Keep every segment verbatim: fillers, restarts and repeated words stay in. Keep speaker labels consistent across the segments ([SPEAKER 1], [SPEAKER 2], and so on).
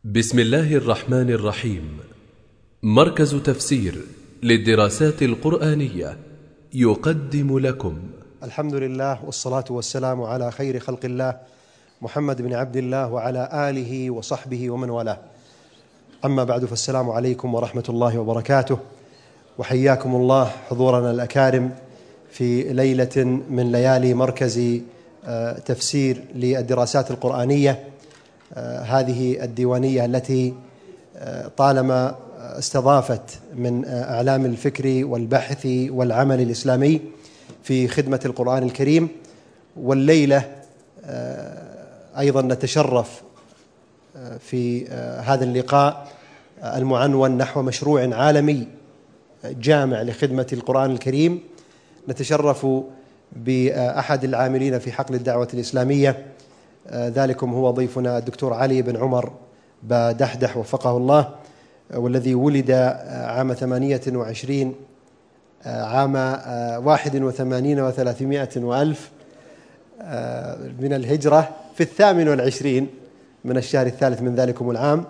[SPEAKER 1] بسم الله الرحمن الرحيم. مركز تفسير للدراسات القرآنية يقدم لكم
[SPEAKER 2] الحمد لله والصلاة والسلام على خير خلق الله محمد بن عبد الله وعلى آله وصحبه ومن والاه. أما بعد، فالسلام عليكم ورحمة الله وبركاته، وحياكم الله حضورنا الأكارم في ليلة من ليالي مركز تفسير للدراسات القرآنية، هذه الديوانية التي طالما استضافت من أعلام الفكر والبحث والعمل الإسلامي في خدمة القرآن الكريم. والليلة أيضا نتشرف في هذا اللقاء المعنون نحو مشروع عالمي جامع لخدمة القرآن الكريم. نتشرف بأحد العاملين في حقل الدعوة الإسلامية، ذلكم هو ضيفنا الدكتور علي بن عمر بدحدح وفقه الله، والذي ولد عام ثمانية وعشرين عام واحد وثمانين وثلاثمائة وألف من الهجرة في الثامن والعشرين من الشهر الثالث من ذلكم العام،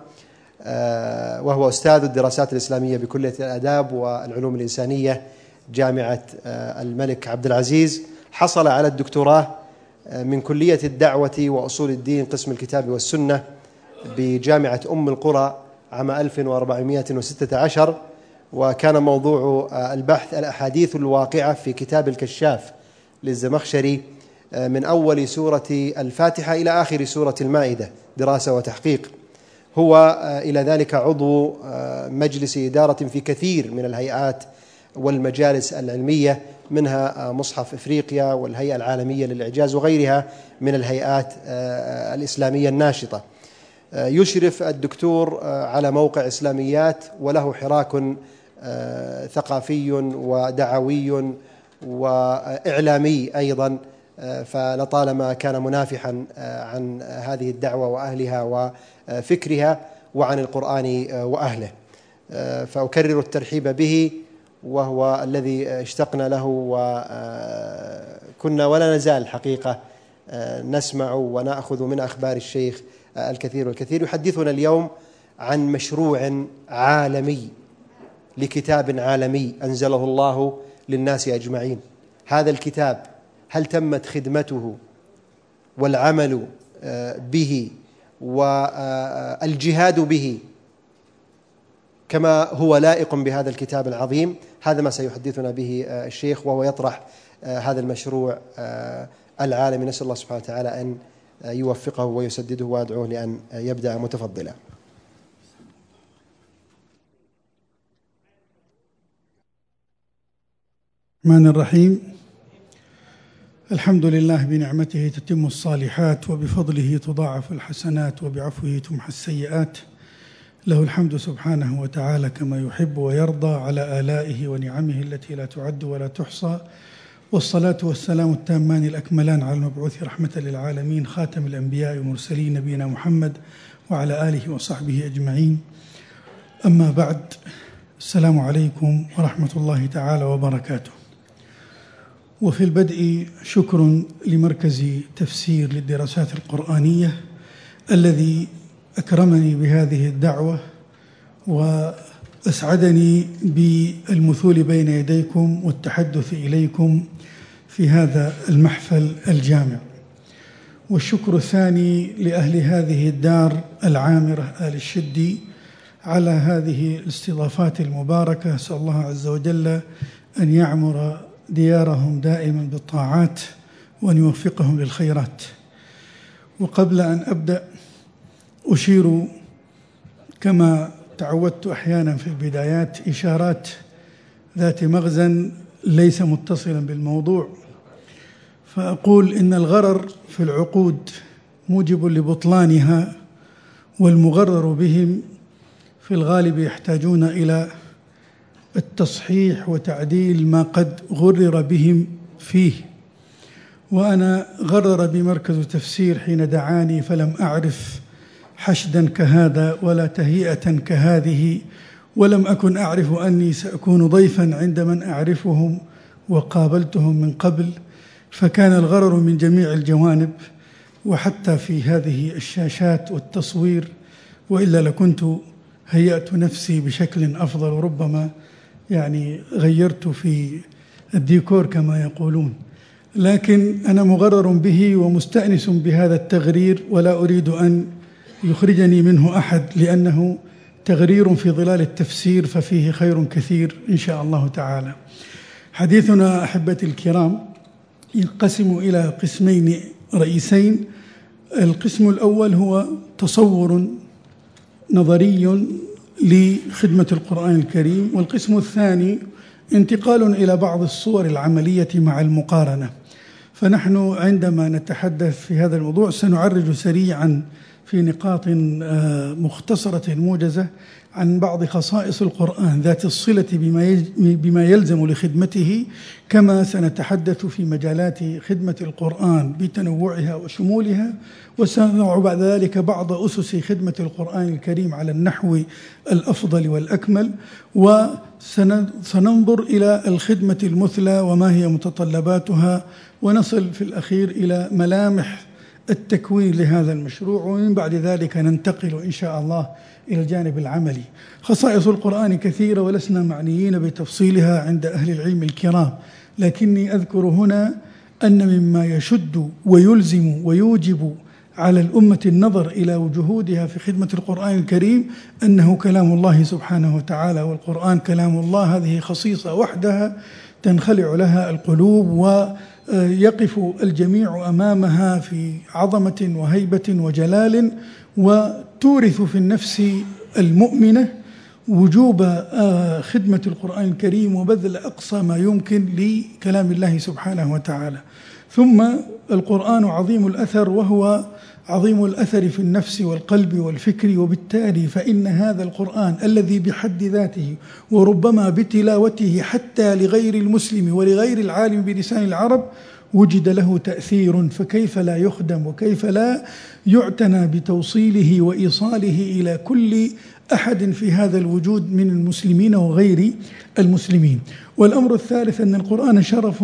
[SPEAKER 2] وهو أستاذ الدراسات الإسلامية بكلية الآداب والعلوم الإنسانية جامعة الملك عبد العزيز. حصل على الدكتوراه من كلية الدعوة وأصول الدين قسم الكتاب والسنة بجامعة أم القرى عام ألف وأربعمائة وستة عشر، وكان موضوع البحث الأحاديث الواقعة في كتاب الكشاف للزمخشري من أول سورة الفاتحة إلى آخر سورة المائدة، دراسة وتحقيق. هو إلى ذلك عضو مجلس إدارة في كثير من الهيئات والمجالس العلمية، منها مصحف إفريقيا والهيئة العالمية للإعجاز وغيرها من الهيئات الإسلامية الناشطة. يشرف الدكتور على موقع إسلاميات، وله حراك ثقافي ودعوي وإعلامي أيضا، فلطالما كان منافحا عن هذه الدعوة وأهلها وفكرها وعن القرآن وأهله، فأكرر الترحيب به، وهو الذي اشتقنا له وكنا ولا نزال الحقيقة نسمع ونأخذ من أخبار الشيخ الكثير والكثير. يحدثنا اليوم عن مشروع عالمي لكتاب عالمي أنزله الله للناس أجمعين. هذا الكتاب هل تمت خدمته والعمل به والجهاد به كما هو لائق بهذا الكتاب العظيم؟ هذا ما سيحدثنا به الشيخ، وهو يطرح هذا المشروع العالمي. نسأل الله سبحانه وتعالى أن يوفقه ويسدده، وأدعوه لأن يبدأ متفضلا.
[SPEAKER 3] الرحمن الرحيم. الحمد لله بنعمته تتم الصالحات، وبفضله تضاعف الحسنات، وبعفوه تمحى السيئات. له الحمد سبحانه وتعالى كما يحب ويرضى على آلائه ونعمه التي لا تعد ولا تحصى، والصلاة والسلام التامان الأكملان على المبعوث رحمة للعالمين خاتم الأنبياء والمرسلين نبينا محمد وعلى آله وصحبه أجمعين. أما بعد، السلام عليكم ورحمة الله تعالى وبركاته. وفي البدء شكر لمركز تفسير للدراسات القرآنية الذي أكرمني بهذه الدعوة، وأسعدني بالمثول بين يديكم والتحدث إليكم في هذا المحفل الجامع. والشكر الثاني لأهل هذه الدار العامرة آل الشدي على هذه الاستضافات المباركة. أسأل الله عز وجل أن يعمر ديارهم دائما بالطاعات، وأن يوفقهم للخيرات. وقبل أن أبدأ أشير كما تعودت أحيانا في البدايات إشارات ذات مغزى ليس متصلا بالموضوع، فأقول إن الغرر في العقود موجب لبطلانها، والمغرر بهم في الغالب يحتاجون إلى التصحيح وتعديل ما قد غرر بهم فيه. وأنا غرر بمركز تفسير حين دعاني، فلم أعرف حشدا كهذا ولا تهيئة كهذه، ولم أكن أعرف أني سأكون ضيفا عند من أعرفهم وقابلتهم من قبل، فكان الغرر من جميع الجوانب، وحتى في هذه الشاشات والتصوير وإلا لكنت هيأت نفسي بشكل أفضل، وربما يعني غيرت في الديكور كما يقولون، لكن أنا مغرر به ومستأنس بهذا التغرير، ولا أريد أن يخرجني منه أحد، لأنه تغرير في ظلال التفسير ففيه خير كثير إن شاء الله تعالى. حديثنا أحبتي الكرام ينقسم إلى قسمين رئيسين. القسم الأول هو تصور نظري لخدمة القرآن الكريم، والقسم الثاني انتقال إلى بعض الصور العملية مع المقارنة. فنحن عندما نتحدث في هذا الموضوع سنعرج سريعا في نقاط مختصرة موجزة عن بعض خصائص القرآن ذات الصلة بما يلزم لخدمته، كما سنتحدث في مجالات خدمة القرآن بتنوعها وشمولها، وسنضع بعد ذلك بعض أسس خدمة القرآن الكريم على النحو الأفضل والأكمل، وسننظر إلى الخدمة المثلى وما هي متطلباتها، ونصل في الأخير إلى ملامح التكوين لهذا المشروع، ومن بعد ذلك ننتقل إن شاء الله إلى الجانب العملي. خصائص القرآن كثيرة ولسنا معنيين بتفصيلها عند أهل العلم الكرام، لكني أذكر هنا أن مما يشد ويلزم ويوجب على الأمة النظر إلى جهودها في خدمة القرآن الكريم أنه كلام الله سبحانه وتعالى، والقرآن كلام الله. هذه خصيصة وحدها تنخلع لها القلوب ويقف الجميع أمامها في عظمة وهيبة وجلال، وتورث في النفس المؤمنة وجوب خدمة القرآن الكريم وبذل أقصى ما يمكن لكلام الله سبحانه وتعالى. ثم القرآن عظيم الأثر، وهو عظيم الأثر في النفس والقلب والفكر، وبالتالي فإن هذا القرآن الذي بحد ذاته وربما بتلاوته حتى لغير المسلم ولغير العالم بلسان العرب وجد له تأثير، فكيف لا يخدم وكيف لا يعتنى بتوصيله وإيصاله إلى كل أحد في هذا الوجود من المسلمين وغير المسلمين. والأمر الثالث أن القرآن شرف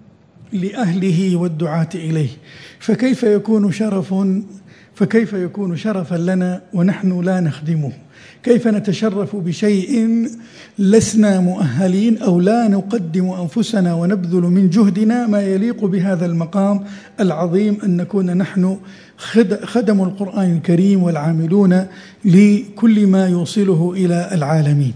[SPEAKER 3] لأهله والدعاة إليه، فكيف يكون شرف فكيف يكون شرفا لنا ونحن لا نخدمه؟ كيف نتشرف بشيء لسنا مؤهلين أو لا نقدم أنفسنا ونبذل من جهدنا ما يليق بهذا المقام العظيم أن نكون نحن خدم القرآن الكريم والعاملون لكل ما يوصله إلى العالمين.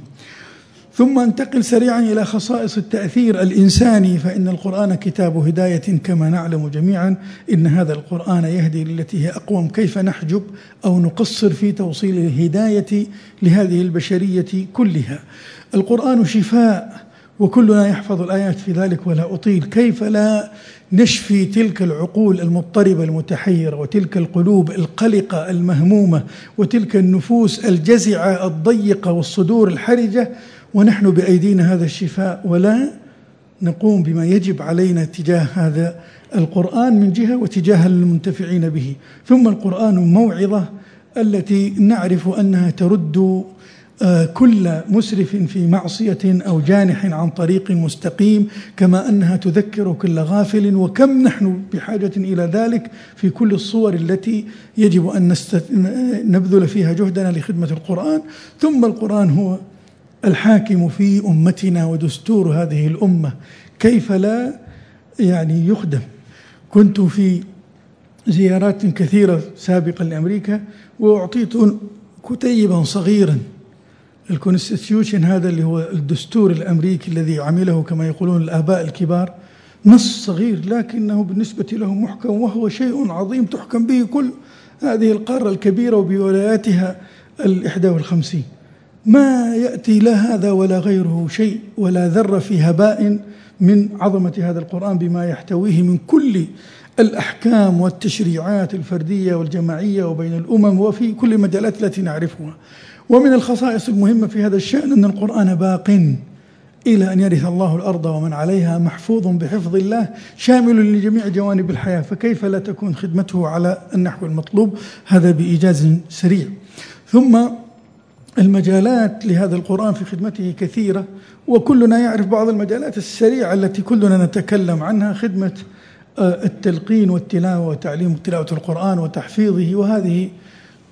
[SPEAKER 3] ثم انتقل سريعا إلى خصائص التأثير الإنساني، فإن القرآن كتاب هداية كما نعلم جميعا، إن هذا القرآن يهدي للتي هي أقوم. كيف نحجب أو نقصر في توصيل الهداية لهذه البشرية كلها؟ القرآن شفاء، وكلنا يحفظ الآيات في ذلك ولا أطيل. كيف لا نشفي تلك العقول المضطربة المتحيرة، وتلك القلوب القلقة المهمومة، وتلك النفوس الجزعة الضيقة والصدور الحرجة، ونحن بأيدينا هذا الشفاء، ولا نقوم بما يجب علينا تجاه هذا القرآن من جهة وتجاه المنتفعين به. ثم القرآن موعظة التي نعرف أنها ترد كل مسرف في معصية أو جانح عن طريق مستقيم، كما أنها تذكر كل غافل، وكم نحن بحاجة إلى ذلك في كل الصور التي يجب أن نبذل فيها جهدنا لخدمة القرآن. ثم القرآن هو الحاكم في أمتنا ودستور هذه الأمة، كيف لا يعني يخدم. كنت في زيارات كثيرة سابقا لأمريكا، وأعطيت كتيبا صغيرا، الكونستيتيوشن هذا اللي هو الدستور الأمريكي الذي عمله كما يقولون الآباء الكبار، نص صغير لكنه بالنسبة لهم محكم، وهو شيء عظيم تحكم به كل هذه القارة الكبيرة وبولاياتها الإحدى والخمسين. ما يأتي لا هذا ولا غيره شيء ولا ذرة في هباء من عظمة هذا القرآن بما يحتويه من كل الأحكام والتشريعات الفردية والجماعية وبين الأمم وفي كل المجالات التي نعرفها. ومن الخصائص المهمة في هذا الشأن أن القرآن باق إلى أن يرث الله الأرض ومن عليها، محفوظ بحفظ الله، شامل لجميع جوانب الحياة، فكيف لا تكون خدمته على النحو المطلوب؟ هذا بإيجاز سريع. ثم المجالات لهذا القرآن في خدمته كثيرة، وكلنا يعرف بعض المجالات السريعة التي كلنا نتكلم عنها: خدمة التلقين والتلاوة وتعليم تلاوة القرآن وتحفيظه، وهذه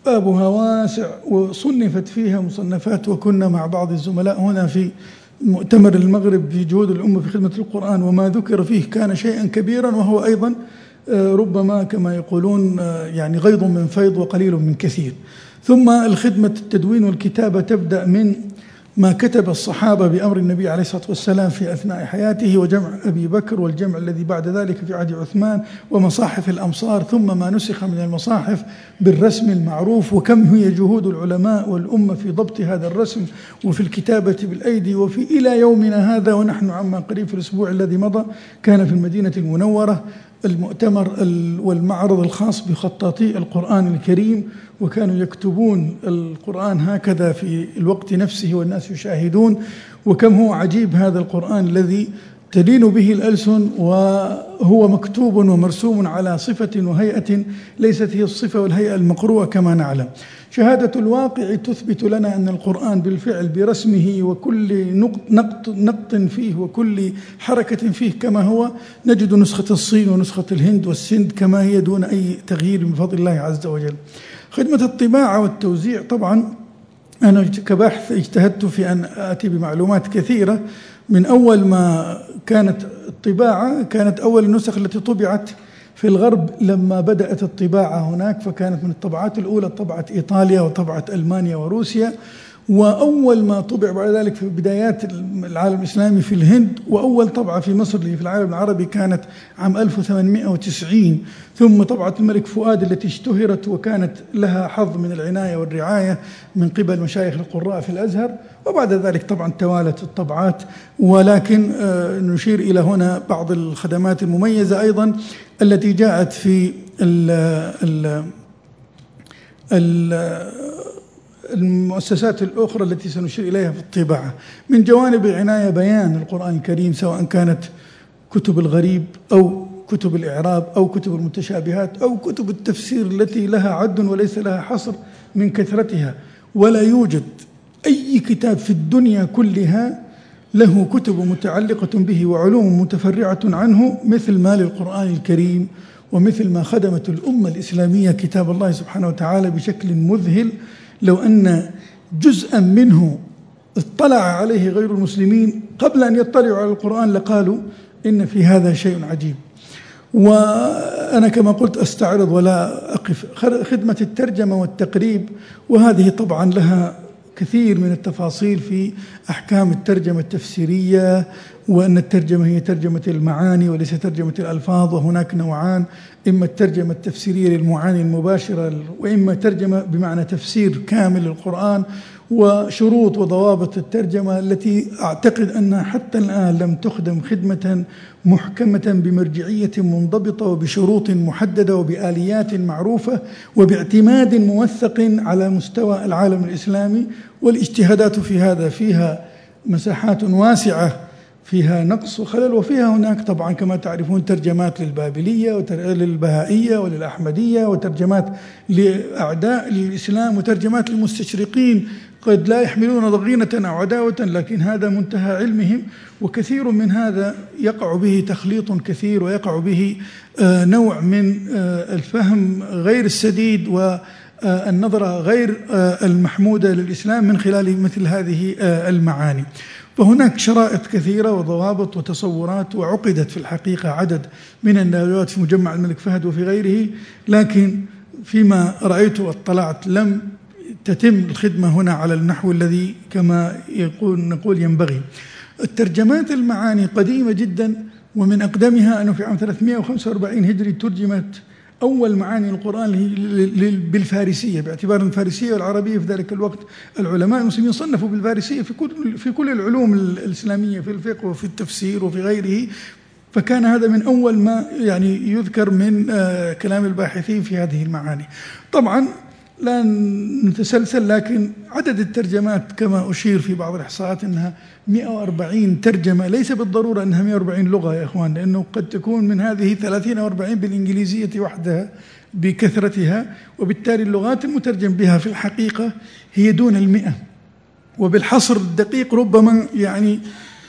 [SPEAKER 3] بابها واسع وصنفت فيها مصنفات، وكنا مع بعض الزملاء هنا في مؤتمر المغرب في جهود الأمة في خدمة القرآن، وما ذكر فيه كان شيئا كبيرا، وهو أيضا ربما كما يقولون يعني غيض من فيض وقليل من كثير. ثم الخدمة التدوين والكتابة تبدأ من ما كتب الصحابة بأمر النبي عليه الصلاة والسلام في أثناء حياته، وجمع أبي بكر، والجمع الذي بعد ذلك في عهد عثمان، ومصاحف الأمصار، ثم ما نسخ من المصاحف بالرسم المعروف، وكم هي جهود العلماء والأمة في ضبط هذا الرسم وفي الكتابة بالأيدي، وفي إلى يومنا هذا ونحن عما قريب في الأسبوع الذي مضى كان في المدينة المنورة المؤتمر والمعرض الخاص بخطاطي القرآن الكريم، وكانوا يكتبون القرآن هكذا في الوقت نفسه والناس يشاهدون. وكم هو عجيب هذا القرآن الذي تلين به الألسن، وهو مكتوب ومرسوم على صفة وهيئة ليست هي الصفة والهيئة المقروءة كما نعلم. شهادة الواقع تثبت لنا أن القرآن بالفعل برسمه وكل نقط, نقط فيه وكل حركة فيه كما هو، نجد نسخة الصين ونسخة الهند والسند كما هي دون أي تغيير بفضل الله عز وجل. خدمة الطباعة والتوزيع، طبعا أنا كباحث اجتهدت في أن آتي بمعلومات كثيرة. من أول ما كانت الطباعة، كانت أول النسخ التي طبعت في الغرب لما بدأت الطباعة هناك، فكانت من الطبعات الأولى طبعة إيطاليا وطبعة ألمانيا وروسيا، وأول ما طبع بعد ذلك في بدايات العالم الإسلامي في الهند، وأول طبعة في مصر في العالم العربي كانت عام ألف وثمانمائة وتسعين، ثم طبعة الملك فؤاد التي اشتهرت وكانت لها حظ من العناية والرعاية من قبل مشايخ القراء في الأزهر، وبعد ذلك طبعا توالت الطبعات. ولكن نشير إلى هنا بعض الخدمات المميزة أيضا التي جاءت في ال ال ال المؤسسات الأخرى التي سنشير إليها في الطباعة. من جوانب العناية بيان القرآن الكريم، سواء كانت كتب الغريب أو كتب الإعراب أو كتب المتشابهات أو كتب التفسير التي لها عد وليس لها حصر من كثرتها، ولا يوجد أي كتاب في الدنيا كلها له كتب متعلقة به وعلوم متفرعة عنه مثل ما للقرآن الكريم، ومثل ما خدمت الأمة الإسلامية كتاب الله سبحانه وتعالى بشكل مذهل. لو أن جزءا منه اطلع عليه غير المسلمين قبل أن يطلعوا على القرآن لقالوا إن في هذا شيء عجيب. وأنا كما قلت أستعرض ولا أقف. خدمة الترجمة والتقريب، وهذه طبعا لها كثير من التفاصيل في أحكام الترجمة التفسيرية، وأن الترجمة هي ترجمة المعاني وليس ترجمة الألفاظ، وهناك نوعان: إما الترجمة التفسيرية للمعاني المباشرة، وإما ترجمة بمعنى تفسير كامل للقرآن، وشروط وضوابط الترجمة التي أعتقد أنها حتى الآن لم تخدم خدمة محكمة بمرجعية منضبطة وبشروط محددة وبآليات معروفة وباعتماد موثق على مستوى العالم الإسلامي. والاجتهادات في هذا فيها مساحات واسعة، فيها نقص وخلل، وفيها هناك طبعا كما تعرفون ترجمات للبابلية وللبهائية وللأحمدية، وترجمات لأعداء الإسلام، وترجمات للمستشرقين قد لا يحملون ضغينة أو عداوة، لكن هذا منتهى علمهم. وكثير من هذا يقع به تخليط كثير، ويقع به نوع من الفهم غير السديد والنظرة غير المحمودة للإسلام من خلال مثل هذه المعاني. فهناك شرائط كثيرة وضوابط وتصورات، وعقدت في الحقيقة عدد من الندوات في مجمع الملك فهد وفي غيره، لكن فيما رأيت واطلعت لم تتم الخدمة هنا على النحو الذي كما يقول نقول ينبغي. الترجمات المعاني قديمة جدا، ومن أقدمها أنه في عام ثلاثمائة وخمسة وأربعين هجري ترجمت أول معاني القرآن بالفارسية، باعتبار الفارسية والعربية في ذلك الوقت العلماء المسلمين صنفوا بالفارسية في كل في كل العلوم الإسلامية، في الفقه وفي التفسير وفي غيره. فكان هذا من أول ما يعني يذكر من كلام الباحثين في هذه المعاني. طبعا لا نتسلسل، لكن عدد الترجمات كما أشير في بعض الإحصاءات أنها مئة وأربعين ترجمة، ليس بالضرورة أنها مئة وأربعين لغة يا إخوان، لأنه قد تكون من هذه ثلاثين أو أربعين بالإنجليزية وحدها بكثرتها، وبالتالي اللغات المترجم بها في الحقيقة هي دون المئة، وبالحصر الدقيق ربما يعني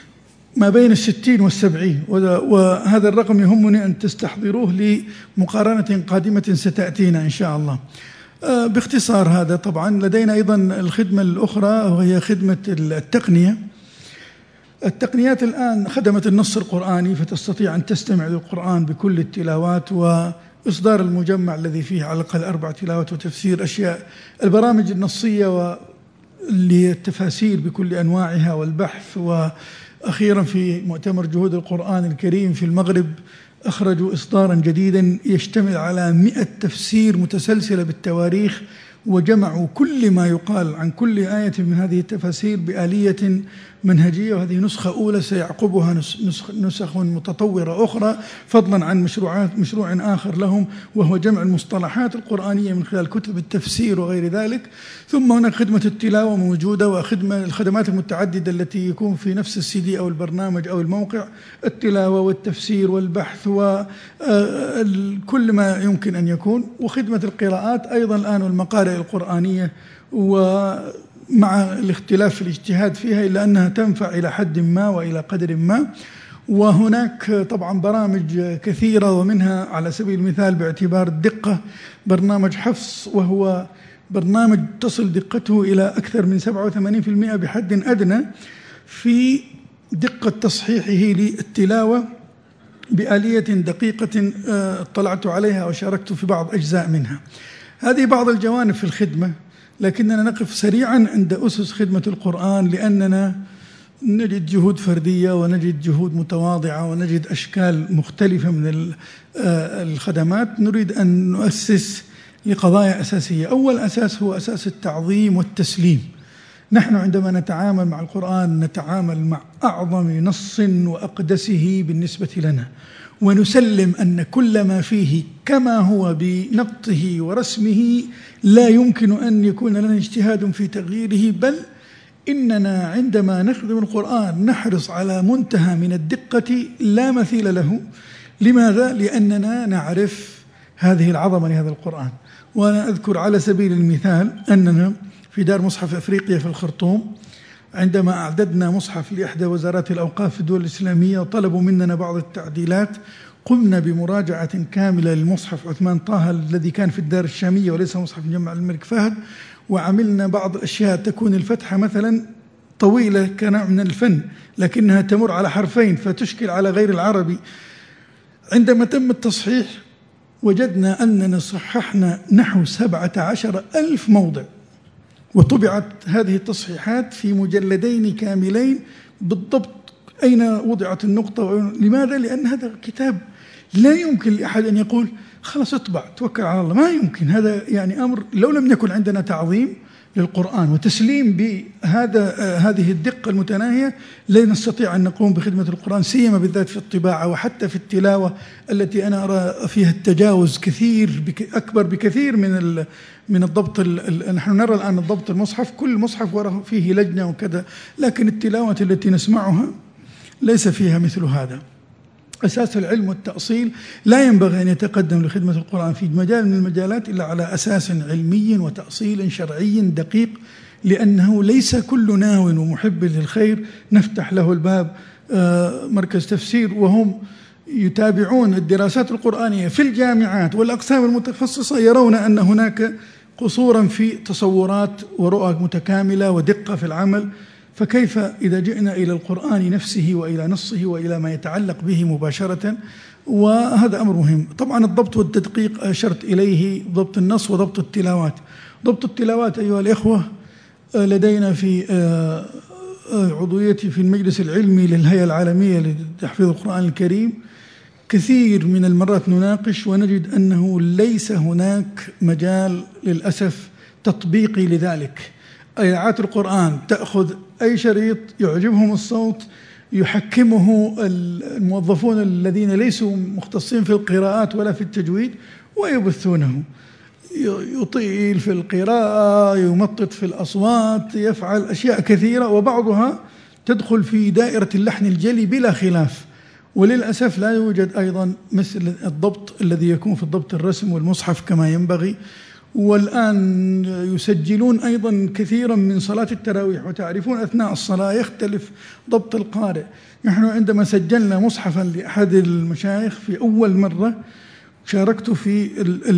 [SPEAKER 3] ما بين الستين والسبعين، وهذا الرقم يهمني أن تستحضروه لمقارنة قادمة ستأتينا إن شاء الله. باختصار هذا. طبعا لدينا أيضا الخدمة الأخرى وهي خدمة التقنية. التقنيات الآن خدمت النص القرآني، فتستطيع أن تستمع للقرآن بكل التلاوات، وإصدار المجمع الذي فيه على الأقل أربع تلاوات وتفسير أشياء، البرامج النصية للتفاسير بكل أنواعها والبحث. وأخيرا في مؤتمر جهود القرآن الكريم في المغرب أخرجوا إصدارا جديدا يشتمل على مئة تفسير متسلسلة بالتواريخ، وجمعوا كل ما يقال عن كل آية من هذه التفاسير بآلية منهجية، وهذه نسخة أولى سيعقبها نسخ, نسخ متطورة أخرى، فضلا عن مشروعات مشروع آخر لهم وهو جمع المصطلحات القرآنية من خلال كتب التفسير وغير ذلك. ثم هناك خدمة التلاوة موجودة، وخدمة الخدمات المتعددة التي يكون في نفس السي أو البرنامج أو الموقع، التلاوة والتفسير والبحث وكل ما يمكن أن يكون. وخدمة القراءات أيضا الآن والمقارئ القرآنية، ومع الاختلاف في الاجتهاد فيها إلا أنها تنفع إلى حد ما وإلى قدر ما. وهناك طبعا برامج كثيرة، ومنها على سبيل المثال باعتبار الدقة برنامج حفص، وهو برنامج تصل دقته إلى أكثر من سبعة وثمانين بالمئة بحد أدنى في دقة تصحيحه للتلاوة بآلية دقيقة اطلعت عليها وشاركت في بعض أجزاء منها. هذه بعض الجوانب في الخدمة، لكننا نقف سريعا عند أسس خدمة القرآن، لأننا نجد جهود فردية ونجد جهود متواضعة ونجد أشكال مختلفة من الخدمات. نريد أن نؤسس لقضايا أساسية. أول أساس هو أساس التعظيم والتسليم. نحن عندما نتعامل مع القرآن نتعامل مع أعظم نص وأقدسه بالنسبة لنا، ونسلم أن كل ما فيه كما هو بنقطه ورسمه لا يمكن أن يكون لنا اجتهاد في تغييره، بل إننا عندما نخدم القرآن نحرص على منتهى من الدقة لا مثيل له. لماذا؟ لأننا نعرف هذه العظمة لهذا القرآن. وأنا أذكر على سبيل المثال أننا في دار مصحف أفريقيا في الخرطوم عندما أعددنا مصحف لإحدى وزارات الأوقاف في الدول الإسلامية وطلبوا مننا بعض التعديلات، قمنا بمراجعة كاملة للمصحف عثمان طه الذي كان في الدار الشامية وليس مصحف مجمع الملك فهد، وعملنا بعض الأشياء. تكون الفتحة مثلا طويلة كنوع من الفن لكنها تمر على حرفين فتشكل على غير العربي. عندما تم التصحيح وجدنا أننا صححنا نحو سبعة عشر ألف موضع، وطبعت هذه التصحيحات في مجلدين كاملين بالضبط أين وضعت النقطة. لماذا؟ لأن هذا كتاب لا يمكن لأحد أن يقول خلاص اطبع توكل على الله، ما يمكن. هذا يعني أمر لو لم يكن عندنا تعظيم للقرآن وتسليم بهذا هذه الدقة المتناهية لا نستطيع أن نقوم بخدمة القرآن، سيما بالذات في الطباعة وحتى في التلاوة التي أنا أرى فيها التجاوز كثير أكبر بكثير من من الضبط. نحن نرى الآن الضبط المصحف كل مصحف وراء فيه لجنة وكذا، لكن التلاوة التي نسمعها ليس فيها مثل هذا. أساس العلم والتأصيل لا ينبغي أن يتقدم لخدمة القرآن في مجال من المجالات إلا على أساس علمي وتأصيل شرعي دقيق، لأنه ليس كل ناو ومحب للخير نفتح له الباب مركز تفسير وهم يتابعون الدراسات القرآنية في الجامعات والأقسام المتخصصة يرون أن هناك قصورا في تصورات ورؤى متكاملة ودقة في العمل. فكيف إذا جئنا إلى القرآن نفسه وإلى نصه وإلى ما يتعلق به مباشرة؟ وهذا أمر مهم. طبعا الضبط والتدقيق أشرت إليه ضبط النص وضبط التلاوات. ضبط التلاوات أيها الإخوة لدينا في عضويتي في المجلس العلمي للهيئة العالمية لتحفيظ القرآن الكريم كثير من المرات نناقش ونجد أنه ليس هناك مجال للأسف تطبيقي لذلك. آيات القرآن تأخذ أي شريط يعجبهم الصوت يحكمه الموظفون الذين ليسوا مختصين في القراءات ولا في التجويد ويبثونه، يطيل في القراءة، يمطط في الأصوات، يفعل أشياء كثيرة وبعضها تدخل في دائرة اللحن الجلي بلا خلاف. وللأسف لا يوجد أيضا مثل الضبط الذي يكون في الضبط الرسم والمصحف كما ينبغي. والآن يسجلون أيضا كثيرا من صلاة التراويح، وتعرفون أثناء الصلاة يختلف ضبط القارئ. نحن عندما سجلنا مصحفا لأحد المشايخ في أول مرة شاركت في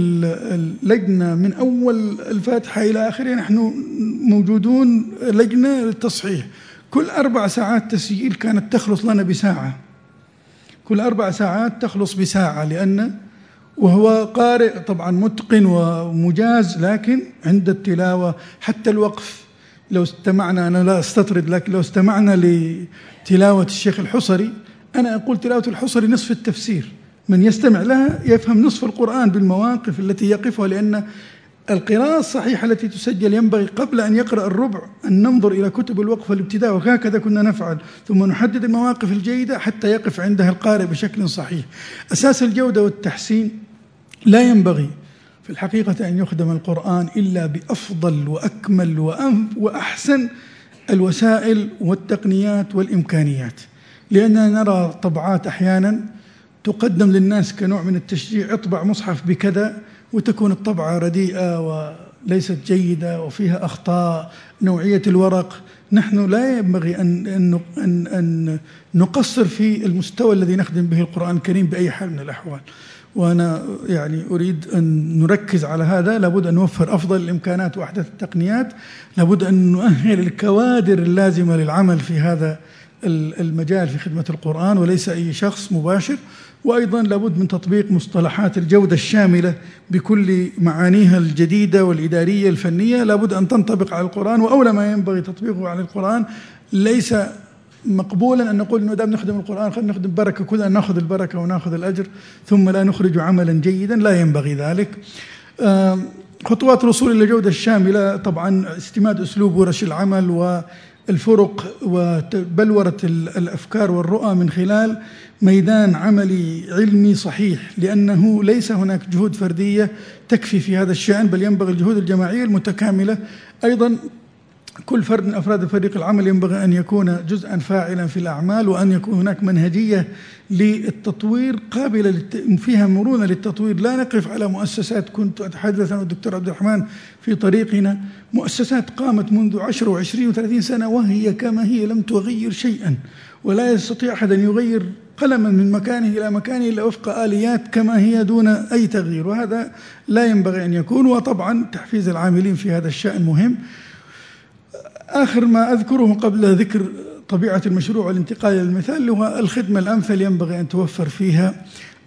[SPEAKER 3] اللجنة من أول الفاتحة إلى آخرها. نحن موجودون لجنة للتصحيح، كل أربع ساعات تسجيل كانت تخلص لنا بساعة، كل أربع ساعات تخلص بساعة، لأن وهو قارئ طبعا متقن ومجاز، لكن عند التلاوة حتى الوقف لو استمعنا، أنا لا أستطرد، لكن لو استمعنا لتلاوة الشيخ الحصري، أنا أقول تلاوة الحصري نصف التفسير، من يستمع لها يفهم نصف القرآن بالمواقف التي يقفها، لأن القراءة الصحيحة التي تسجل ينبغي قبل أن يقرأ الربع أن ننظر إلى كتب الوقف والابتداء، وهكذا كنا نفعل، ثم نحدد المواقف الجيدة حتى يقف عندها القارئ بشكل صحيح. أساس الجودة والتحسين لا ينبغي في الحقيقة أن يخدم القرآن إلا بأفضل وأكمل وأحسن الوسائل والتقنيات والإمكانيات، لأننا نرى طبعات أحيانا تقدم للناس كنوع من التشجيع، اطبع مصحف بكذا، وتكون الطبعة رديئة وليست جيدة وفيها أخطاء، نوعية الورق. نحن لا ينبغي أن, أن, أن, أن نقصر في المستوى الذي نخدم به القرآن الكريم بأي حال من الأحوال، وأنا يعني أريد أن نركز على هذا. لابد أن نوفر أفضل الإمكانات وأحدث التقنيات، لابد أن نؤهل الكوادر اللازمة للعمل في هذا المجال في خدمة القرآن وليس أي شخص مباشر. وأيضا لابد من تطبيق مصطلحات الجودة الشاملة بكل معانيها الجديدة والإدارية الفنية، لابد أن تنطبق على القرآن، وأولى ما ينبغي تطبيقه على القرآن. ليس مقبولا أن نقول إنه دام نخدم القرآن خلينا نخدم بركة، كلنا نأخذ البركة ونأخذ الأجر ثم لا نخرج عملا جيدا، لا ينبغي ذلك. خطوات الوصول إلى الجودة الشاملة، طبعا استماد أسلوب ورش العمل والفرق وبلورة الأفكار والرؤى من خلال ميدان عملي علمي صحيح، لأنه ليس هناك جهود فردية تكفي في هذا الشأن، بل ينبغي الجهود الجماعية المتكاملة. أيضا كل فرد من أفراد فريق العمل ينبغي أن يكون جزءا فاعلا في الأعمال، وأن يكون هناك منهجية للتطوير قابلة فيها مرونة للتطوير. لا نقف على مؤسسات، كنت أتحدث أنا والدكتور عبد الرحمن في طريقنا، مؤسسات قامت منذ عشر وعشرين وثلاثين سنة وهي كما هي لم تغير شيئا، ولا يستطيع أحد أن يغير قلما من مكانه إلى مكانه إلا وفق آليات كما هي دون أي تغيير، وهذا لا ينبغي أن يكون. وطبعا تحفيز العاملين في هذا الشأن مهم. آخر ما أذكره قبل ذكر طبيعة المشروع والانتقال إلى المثال هو الخدمة الأمثل، ينبغي أن توفر فيها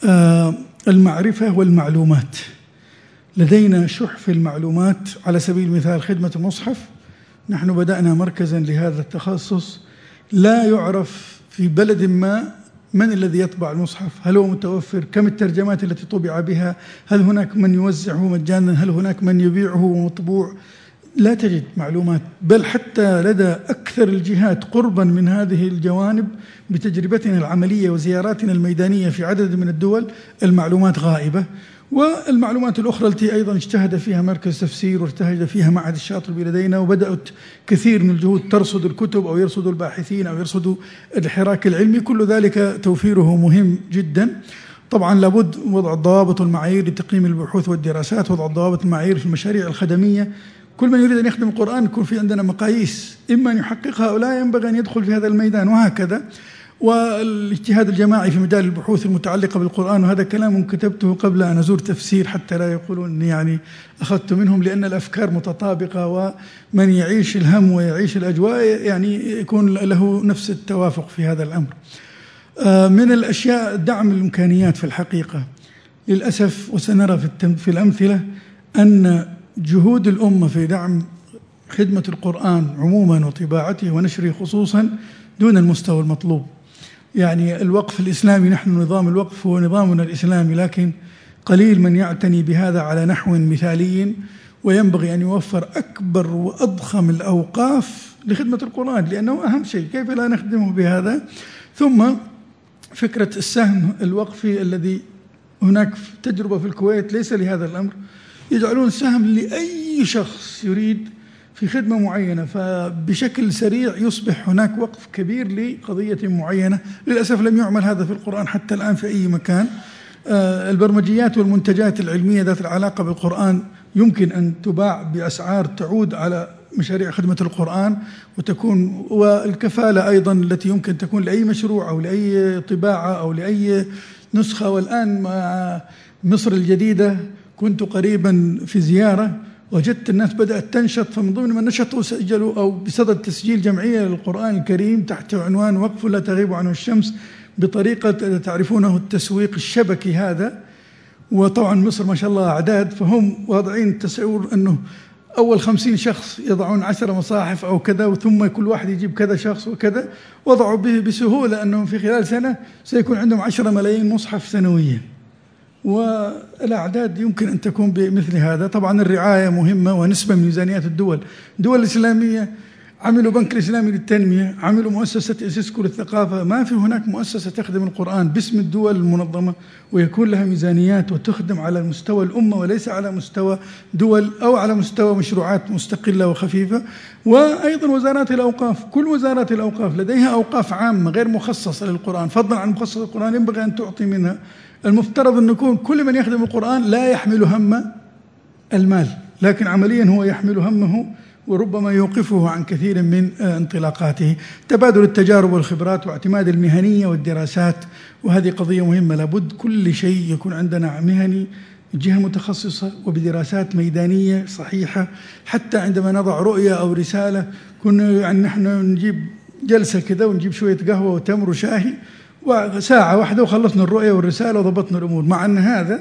[SPEAKER 3] المعرفة والمعلومات. لدينا شح في المعلومات، على سبيل المثال خدمة المصحف، نحن بدأنا مركزا لهذا التخصص، لا يعرف في بلد ما من الذي يطبع المصحف، هل هو متوفر، كم الترجمات التي طبع بها، هل هناك من يوزعه مجانا، هل هناك من يبيعه مطبوع، لا تجد معلومات. بل حتى لدى أكثر الجهات قربا من هذه الجوانب بتجربتنا العملية وزياراتنا الميدانية في عدد من الدول المعلومات غائبة. والمعلومات الأخرى التي أيضا اجتهد فيها مركز تفسير واجتهد فيها معهد الشاطبي لدينا، وبدأت كثير من الجهود ترصد الكتب أو يرصد الباحثين أو يرصد الحراك العلمي، كل ذلك توفيره مهم جدا. طبعا لابد وضع الضوابط والمعايير لتقييم البحوث والدراسات، وضع الضوابط والمعايير في المشاريع الخدمية. كل من يريد أن يخدم القرآن يكون في عندنا مقاييس، إما أن يحققها أو لا، ينبغي أن يدخل في هذا الميدان، وهكذا. والاجتهاد الجماعي في مجال البحوث المتعلقة بالقرآن، وهذا كلام كتبته قبل أن أزور تفسير حتى لا يقولون أني يعني أخذت منهم، لأن الأفكار متطابقة، ومن يعيش الهم ويعيش الأجواء يعني يكون له نفس التوافق في هذا الأمر. من الأشياء دعم الإمكانيات في الحقيقة. للأسف وسنرى في الأمثلة أن جهود الأمة في دعم خدمة القرآن عموما وطباعته ونشره خصوصا دون المستوى المطلوب. يعني الوقف الإسلامي، نحن نظام الوقف هو نظامنا الإسلامي، لكن قليل من يعتني بهذا على نحو مثالي، وينبغي أن يوفر أكبر وأضخم الأوقاف لخدمة القرآن، لأنه أهم شيء، كيف لا نخدمه بهذا. ثم فكرة السهم الوقفي الذي هناك تجربة في الكويت ليس لهذا الأمر، يجعلون سهم لأي شخص يريد في خدمة معينة، فبشكل سريع يصبح هناك وقف كبير لقضية معينة. للأسف لم يعمل هذا في القرآن حتى الآن في أي مكان. البرمجيات والمنتجات العلمية ذات العلاقة بالقرآن يمكن أن تباع بأسعار تعود على مشاريع خدمة القرآن وتكون، والكفالة أيضا التي يمكن تكون لأي مشروع أو لأي طباعة أو لأي نسخة. والآن مع مصر الجديدة كنت قريبا في زيارة، وجدت الناس بدأت تنشط، فمن ضمن من نشطوا سجلوا أو بصدد تسجيل جمعية للقرآن الكريم تحت عنوان وقف لا تغيب عنه الشمس، بطريقة تعرفونه التسويق الشبكي هذا. وطبعا مصر ما شاء الله أعداد، فهم واضعين التسعير أنه أول خمسين شخص يضعون عشر مصاحف أو كذا، وثم كل واحد يجيب كذا شخص وكذا، وضعوا به بسهولة أنهم في خلال سنة سيكون عندهم عشرة ملايين مصحف سنويا. والأعداد يمكن أن تكون بمثل هذا. طبعا الرعاية مهمة ونسبة من ميزانيات الدول. الدول الإسلامية عملوا بنك الإسلامي للتنمية، عملوا مؤسسة إسيسكو للثقافة، ما في هناك مؤسسة تخدم القرآن باسم الدول المنظمة ويكون لها ميزانيات وتخدم على مستوى الأمة وليس على مستوى دول أو على مستوى مشروعات مستقلة وخفيفة. وأيضا وزارات الأوقاف، كل وزارات الأوقاف لديها أوقاف عامة غير مخصصة للقرآن، فضلا عن مخصص القرآن ينبغي أن تعطي منها. المفترض أن يكون كل من يخدم القرآن لا يحمل هم المال، لكن عمليا هو يحمل همه وربما يوقفه عن كثير من انطلاقاته. تبادل التجارب والخبرات واعتماد المهنية والدراسات، وهذه قضية مهمة. لابد كل شيء يكون عندنا مهني، جهة متخصصة وبدراسات ميدانية صحيحة. حتى عندما نضع رؤية أو رسالة كنا يعني نحن نجيب جلسة كذا ونجيب شوية قهوة وتمر وشاهي وساعة واحدة وخلصنا الرؤية والرسالة وضبطنا الأمور، مع أن هذا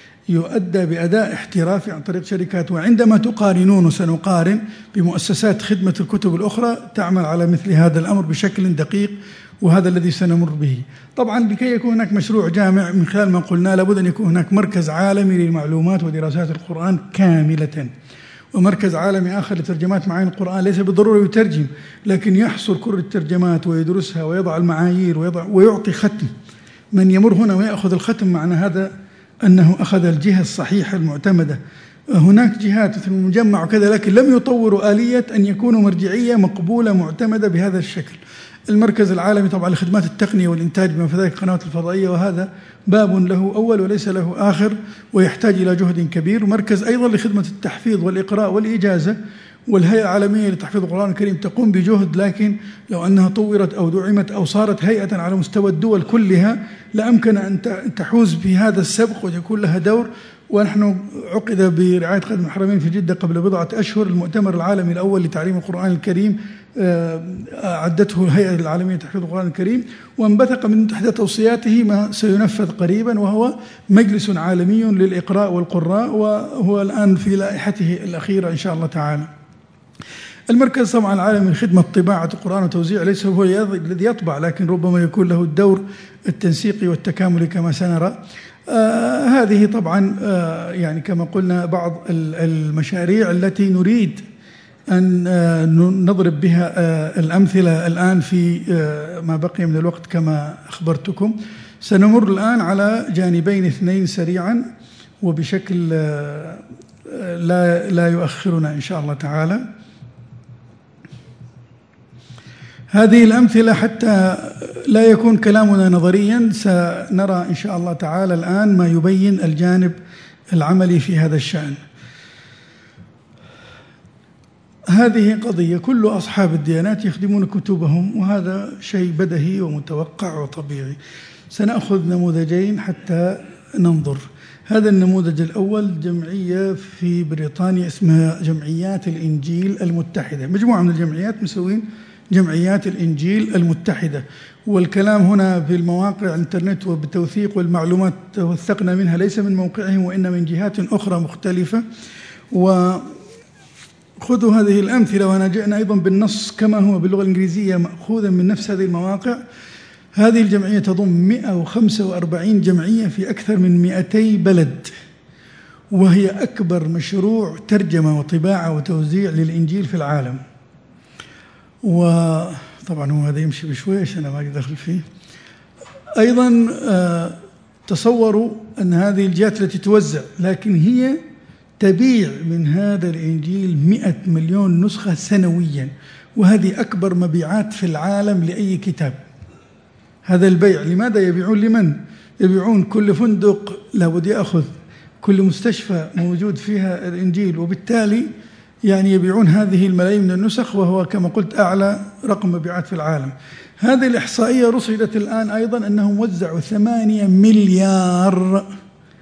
[SPEAKER 3] يؤدى بأداء احترافي عن طريق شركات. وعندما تقارنون وسنقارن بمؤسسات خدمة الكتب الأخرى تعمل على مثل هذا الأمر بشكل دقيق، وهذا الذي سنمر به. طبعا لكي يكون هناك مشروع جامع من خلال ما قلنا لابد أن يكون هناك مركز عالمي للمعلومات ودراسات القرآن كاملة، ومركز عالمي آخر لترجمات معاني القرآن ليس بالضرورة يترجم، لكن يحصر كل الترجمات ويدرسها ويضع المعايير ويضع ويعطي ختم. من يمر هنا ويأخذ الختم معنى هذا أنه أخذ الجهة الصحيحة المعتمدة. هناك جهات مثل المجمع وكذا لكن لم يطوروا آلية أن يكونوا مرجعية مقبولة معتمدة بهذا الشكل. المركز العالمي طبعا لخدمات التقنية والإنتاج بما في ذلك القنوات الفضائية، وهذا باب له أول وليس له آخر ويحتاج إلى جهد كبير. ومركز أيضا لخدمة التحفيظ والإقراء والإجازة، والهيئة العالمية لتحفيظ القرآن الكريم تقوم بجهد، لكن لو أنها طورت أو دعمت أو صارت هيئة على مستوى الدول كلها لأمكن أن تحوز بهذا السبق ويكون لها دور. ونحن عقد برعاية خادم الحرمين في جدة قبل بضعة أشهر المؤتمر العالمي الأول لتعليم القرآن الكريم، أعدته الهيئة العالمية لتحفيظ القرآن الكريم، وانبثق من تحت توصياته ما سينفذ قريبا، وهو مجلس عالمي للإقراء والقراء، وهو الآن في لائحته الأخيرة إن شاء الله تعالى. المركز طبعا العالمي لخدمة طباعة القرآن وتوزيعه ليس هو الذي يطبع، لكن ربما يكون له الدور التنسيقي والتكاملي كما سنرى. آه هذه طبعا آه يعني كما قلنا بعض المشاريع التي نريد أن آه نضرب بها آه الأمثلة الآن في آه ما بقي من الوقت كما أخبرتكم. سنمر الآن على جانبين اثنين سريعا وبشكل آه لا لا يؤخرنا إن شاء الله تعالى. هذه الأمثلة حتى لا يكون كلامنا نظريا، سنرى إن شاء الله تعالى الآن ما يبين الجانب العملي في هذا الشأن. هذه قضية كل أصحاب الديانات يخدمون كتبهم، وهذا شيء بديهي ومتوقع وطبيعي. سنأخذ نموذجين حتى ننظر. هذا النموذج الأول جمعية في بريطانيا اسمها جمعيات الإنجيل المتحدة، مجموعة من الجمعيات مسوين جمعيات الإنجيل المتحدة. والكلام هنا في المواقع الإنترنت وبالتوثيق والمعلومات توثقنا منها ليس من موقعهم وإن من جهات أخرى مختلفة. وخذوا هذه الأمثلة، وأنا جئنا أيضا بالنص كما هو باللغة الإنجليزية مأخوذا من نفس هذه المواقع. هذه الجمعية تضم مئة وخمسة وأربعين جمعية في أكثر من مئتي بلد، وهي أكبر مشروع ترجمة وطباعة وتوزيع للإنجيل في العالم. وطبعا هو هذا يمشي بشويش أنا ما أقدر أدخل فيه. أيضا تصوروا أن هذه الجهات التي توزع لكن هي تبيع من هذا الإنجيل مئة مليون نسخة سنويا، وهذه أكبر مبيعات في العالم لأي كتاب. هذا البيع لماذا يبيعون؟ لمن يبيعون؟ كل فندق لابد يأخذ، كل مستشفى موجود فيها الإنجيل، وبالتالي يعني يبيعون هذه الملايين من النسخ، وهو كما قلت أعلى رقم مبيعات في العالم. هذه الإحصائية رصدت الآن أيضا أنهم وزعوا ثمانية مليار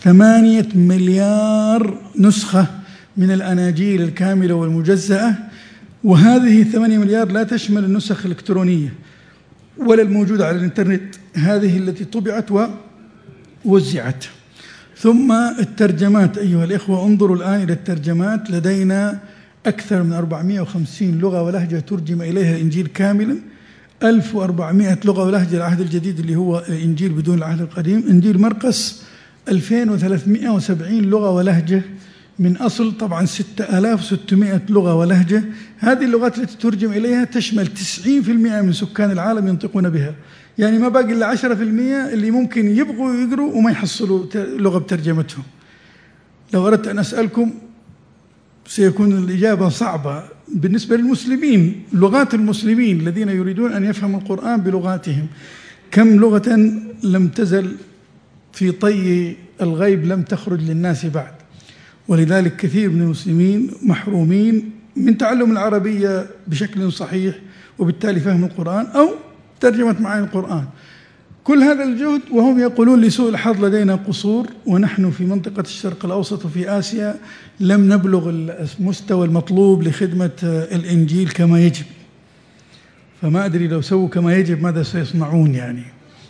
[SPEAKER 3] ثمانية مليار نسخة من الأناجيل الكاملة والمجزأة، وهذه ثمانية مليار لا تشمل النسخ الإلكترونية ولا الموجودة على الإنترنت، هذه التي طبعت ووزعت. ثم الترجمات أيها الإخوة، انظروا الآن إلى الترجمات. لدينا أكثر من أربعمائة وخمسين لغة ولهجة ترجم إليها الإنجيل كاملا، ألف وأربعمائة لغة ولهجة العهد الجديد اللي هو الإنجيل بدون العهد القديم. إنجيل مرقس ألفين وثلاثمائة وسبعين لغة ولهجة من أصل طبعا ستة آلاف وستمائة لغة ولهجة. هذه اللغات التي ترجم إليها تشمل تسعين بالمئة من سكان العالم ينطقون بها، يعني ما باقي إلا عشرة بالمئة اللي ممكن يبغوا يقروا وما يحصلوا لغة بترجمتهم. لو أردت أن أسألكم سيكون الإجابة صعبة بالنسبة للمسلمين، لغات المسلمين الذين يريدون أن يفهموا القرآن بلغاتهم، كم لغة لم تزل في طي الغيب لم تخرج للناس بعد. ولذلك كثير من المسلمين محرومين من تعلم العربية بشكل صحيح وبالتالي فهم القرآن أو ترجمة معاني القرآن. كل هذا الجهد وهم يقولون لسوء الحظ لدينا قصور، ونحن في منطقة الشرق الأوسط وفي آسيا لم نبلغ المستوى المطلوب لخدمة الإنجيل كما يجب. فما أدري لو سووا كما يجب ماذا سيصنعون يعني.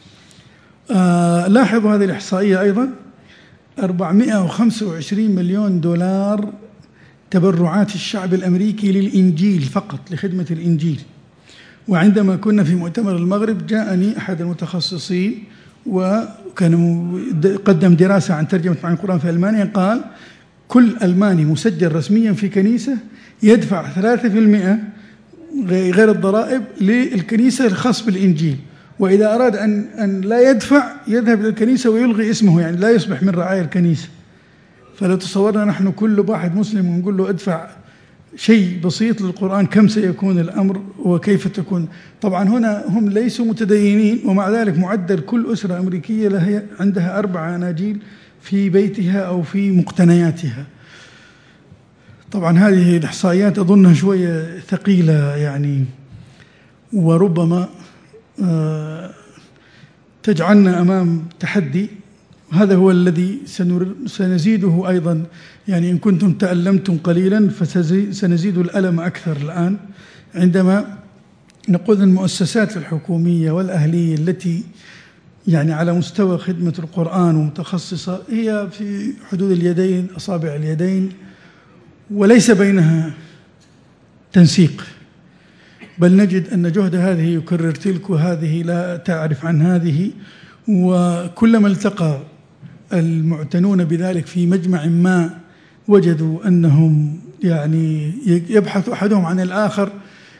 [SPEAKER 3] آه لاحظوا هذه الإحصائية أيضا، أربعمائة وخمسة وعشرين مليون دولار تبرعات الشعب الأمريكي للإنجيل فقط، لخدمة الإنجيل. وعندما كنا في مؤتمر المغرب جاءني أحد المتخصصين وكان قدم دراسة عن ترجمة معاني القرآن في ألمانيا، قال كل ألماني مسجل رسميا في كنيسة يدفع ثلاثة بالمئة غير الضرائب للكنيسة الخاص بالإنجيل، وإذا أراد أن أن لا يدفع يذهب إلى الكنيسة ويلغي اسمه، يعني لا يصبح من رعايا الكنيسة. فلو تصورنا نحن كل واحد مسلم ونقول له ادفع شيء بسيط للقرآن كم سيكون الأمر وكيف تكون. طبعا هنا هم ليسوا متدينين، ومع ذلك معدل كل أسرة أمريكية لها عندها أربع أناجيل في بيتها أو في مقتنياتها. طبعا هذه الإحصائيات أظنها شوية ثقيلة يعني، وربما تجعلنا أمام تحدي. هذا هو الذي سنزيده أيضا، يعني إن كنتم تألمتم قليلا فسنزيد الألم أكثر الآن عندما نقول المؤسسات الحكومية والأهلية التي يعني على مستوى خدمة القرآن ومتخصصة هي في حدود اليدين، أصابع اليدين، وليس بينها تنسيق، بل نجد أن جهد هذه يكرر تلك وهذه لا تعرف عن هذه. وكلما التقى المعتنون بذلك في مجمع ما وجدوا أنهم يعني يبحث أحدهم عن الآخر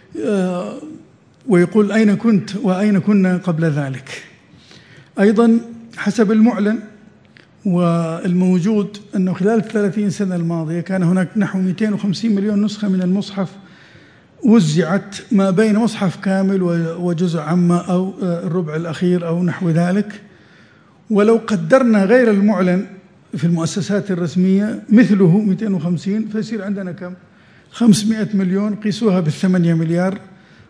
[SPEAKER 3] ويقول أين كنت وأين كنا قبل ذلك. أيضا حسب المعلن والموجود أنه خلال الثلاثين سنة الماضية كان هناك نحو مئتين وخمسين مليون نسخة من المصحف وزعت ما بين مصحف كامل وجزء عامة أو الربع الأخير أو نحو ذلك. ولو قدرنا غير المعلن في المؤسسات الرسمية مثله مئتين وخمسين فيصير عندنا كم؟ خمسمائة مليون، قيسوها بالثمانية مليار،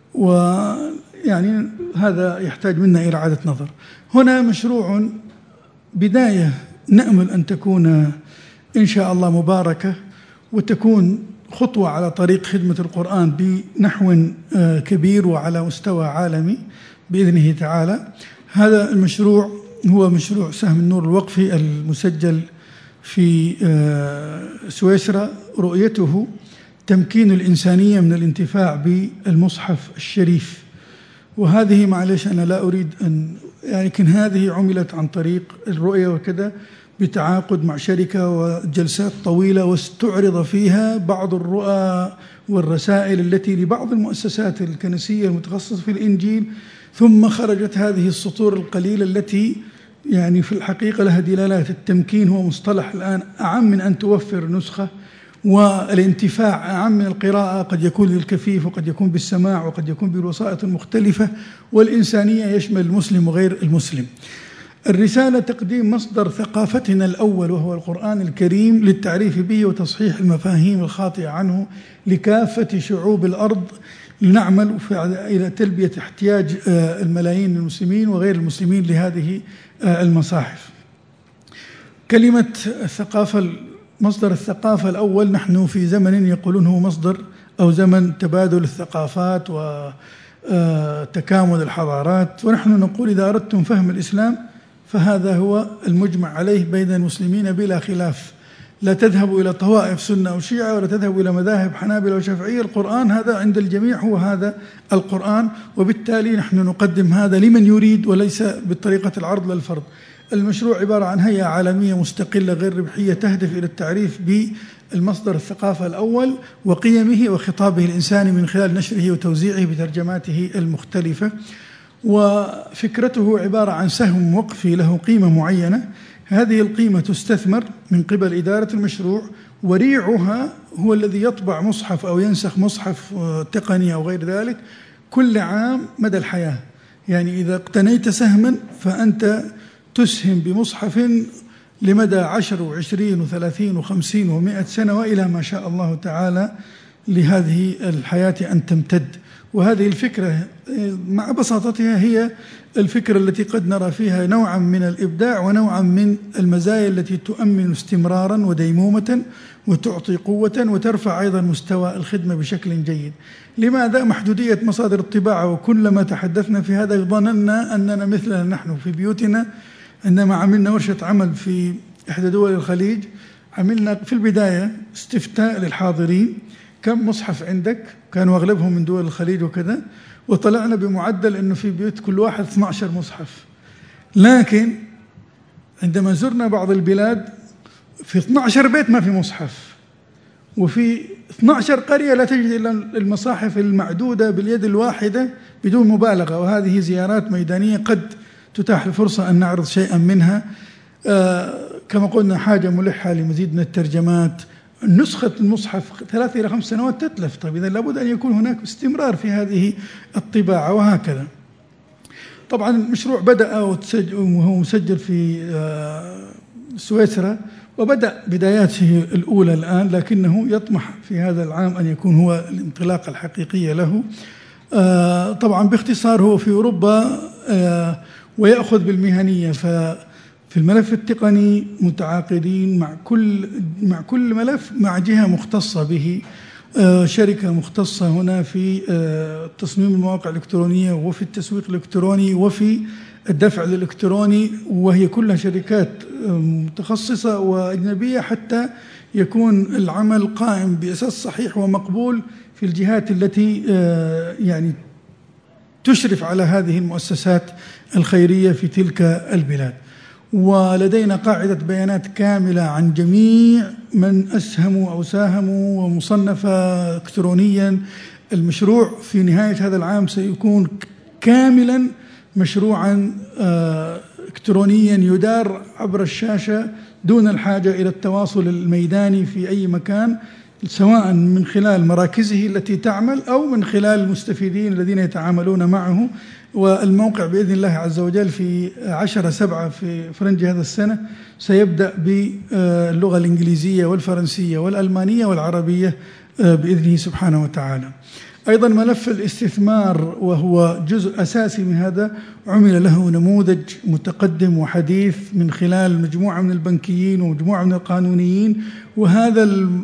[SPEAKER 3] ويعني هذا يحتاج منا إلى إعادة نظر. هنا مشروع بداية نأمل أن تكون إن شاء الله مباركة وتكون خطوة على طريق خدمة القرآن بنحو كبير وعلى مستوى عالمي بإذنه تعالى. هذا المشروع هو مشروع سهم النور الوقفي المسجل في سويسرا، رؤيته تمكين الإنسانية من الانتفاع بالمصحف الشريف. وهذه معلش أنا لا أريد أن يعني، لكن هذه عملت عن طريق الرؤية وكذا بتعاقد مع شركة وجلسات طويلة، واستعرض فيها بعض الرؤى والرسائل التي لبعض المؤسسات الكنسية المتخصصة في الإنجيل، ثم خرجت هذه السطور القليلة التي يعني في الحقيقة لها دلالات. التمكين هو مصطلح الآن أعم من أن توفر نسخة، والانتفاع أعم من القراءة، قد يكون للكفيف وقد يكون بالسماع وقد يكون بالوسائط المختلفة، والإنسانية يشمل المسلم وغير المسلم. الرسالة تقديم مصدر ثقافتنا الأول وهو القرآن الكريم للتعريف به وتصحيح المفاهيم الخاطئة عنه لكافة شعوب الأرض، لنعمل إلى تلبية احتياج الملايين من المسلمين وغير المسلمين لهذه المصاحف. كلمة الثقافة، مصدر الثقافة الأول، نحن في زمن يقولون هو مصدر أو زمن تبادل الثقافات وتكامل الحضارات، ونحن نقول إذا أردتم فهم الإسلام فهذا هو المجمع عليه بين المسلمين بلا خلاف. لا تذهبوا إلى طوائف سنة أو شيعة، ولا تذهبوا إلى مذاهب حنابلة وشافعية. القرآن هذا عند الجميع هو هذا القرآن، وبالتالي نحن نقدم هذا لمن يريد وليس بطريقة العرض للفرض. المشروع عبارة عن هيئة عالمية مستقلة غير ربحية تهدف إلى التعريف بالمصدر الثقافة الأول وقيمه وخطابه الإنساني من خلال نشره وتوزيعه بترجماته المختلفة. وفكرته عبارة عن سهم وقفي له قيمة معينة، هذه القيمة تستثمر من قبل إدارة المشروع، وريعها هو الذي يطبع مصحف أو ينسخ مصحف تقني أو غير ذلك كل عام مدى الحياة. يعني إذا اقتنيت سهما فأنت تسهم بمصحف لمدى عشر وعشرين وثلاثين وخمسين ومائة سنة وإلى ما شاء الله تعالى لهذه الحياة أن تمتد. وهذه الفكرة مع بساطتها هي الفكرة التي قد نرى فيها نوعا من الإبداع ونوعا من المزايا التي تؤمن استمرارا وديمومة وتعطي قوة وترفع أيضا مستوى الخدمة بشكل جيد. لماذا؟ محدودية مصادر الطباعة، وكلما تحدثنا في هذا ظننا أننا مثلنا نحن في بيوتنا. عندما عملنا ورشة عمل في إحدى دول الخليج عملنا في البداية استفتاء للحاضرين كم مصحف عندك، كانوا أغلبهم من دول الخليج وكذا، وطلعنا بمعدل أنه في بيوت كل واحد اثني عشر مصحف. لكن عندما زرنا بعض البلاد في اثني عشر بيت ما في مصحف، وفي اثني عشر قرية لا تجد إلا المصاحف المعدودة باليد الواحدة بدون مبالغة. وهذه زيارات ميدانية قد تتاح الفرصة أن نعرض شيئا منها. آه كما قلنا حاجة ملحة لمزيد من الترجمات. نسخة المصحف ثلاث إلى خمس سنوات تتلف، طيب إذا لابد أن يكون هناك استمرار في هذه الطباعة وهكذا. طبعا المشروع بدأ وهو مسجل في سويسرا، وبدأ بداياته الأولى الآن، لكنه يطمح في هذا العام أن يكون هو الانطلاقة الحقيقية له. طبعا باختصار هو في أوروبا ويأخذ بالمهنية، ففي الملف التقني متعاقدين مع كل مع كل ملف مع جهة مختصة به، شركة مختصة هنا في تصميم المواقع الإلكترونية وفي التسويق الإلكتروني وفي الدفع الإلكتروني، وهي كلها شركات متخصصة وأجنبية حتى يكون العمل قائم بأساس صحيح ومقبول في الجهات التي يعني تشرف على هذه المؤسسات الخيرية في تلك البلاد. ولدينا قاعدة بيانات كاملة عن جميع من أسهموا أو ساهموا ومصنفة إلكترونيا. المشروع في نهاية هذا العام سيكون كاملا مشروعا إلكترونيا يدار عبر الشاشة دون الحاجة إلى التواصل الميداني في أي مكان، سواء من خلال مراكزه التي تعمل أو من خلال المستفيدين الذين يتعاملون معه. والموقع بإذن الله عز وجل في عشرة سبعة في فرنج هذا السنة سيبدأ باللغة الإنجليزية والفرنسية والألمانية والعربية بإذنه سبحانه وتعالى. أيضا ملف الاستثمار وهو جزء أساسي من هذا، عمل له نموذج متقدم وحديث من خلال مجموعة من البنكيين ومجموعة من القانونيين، وهذا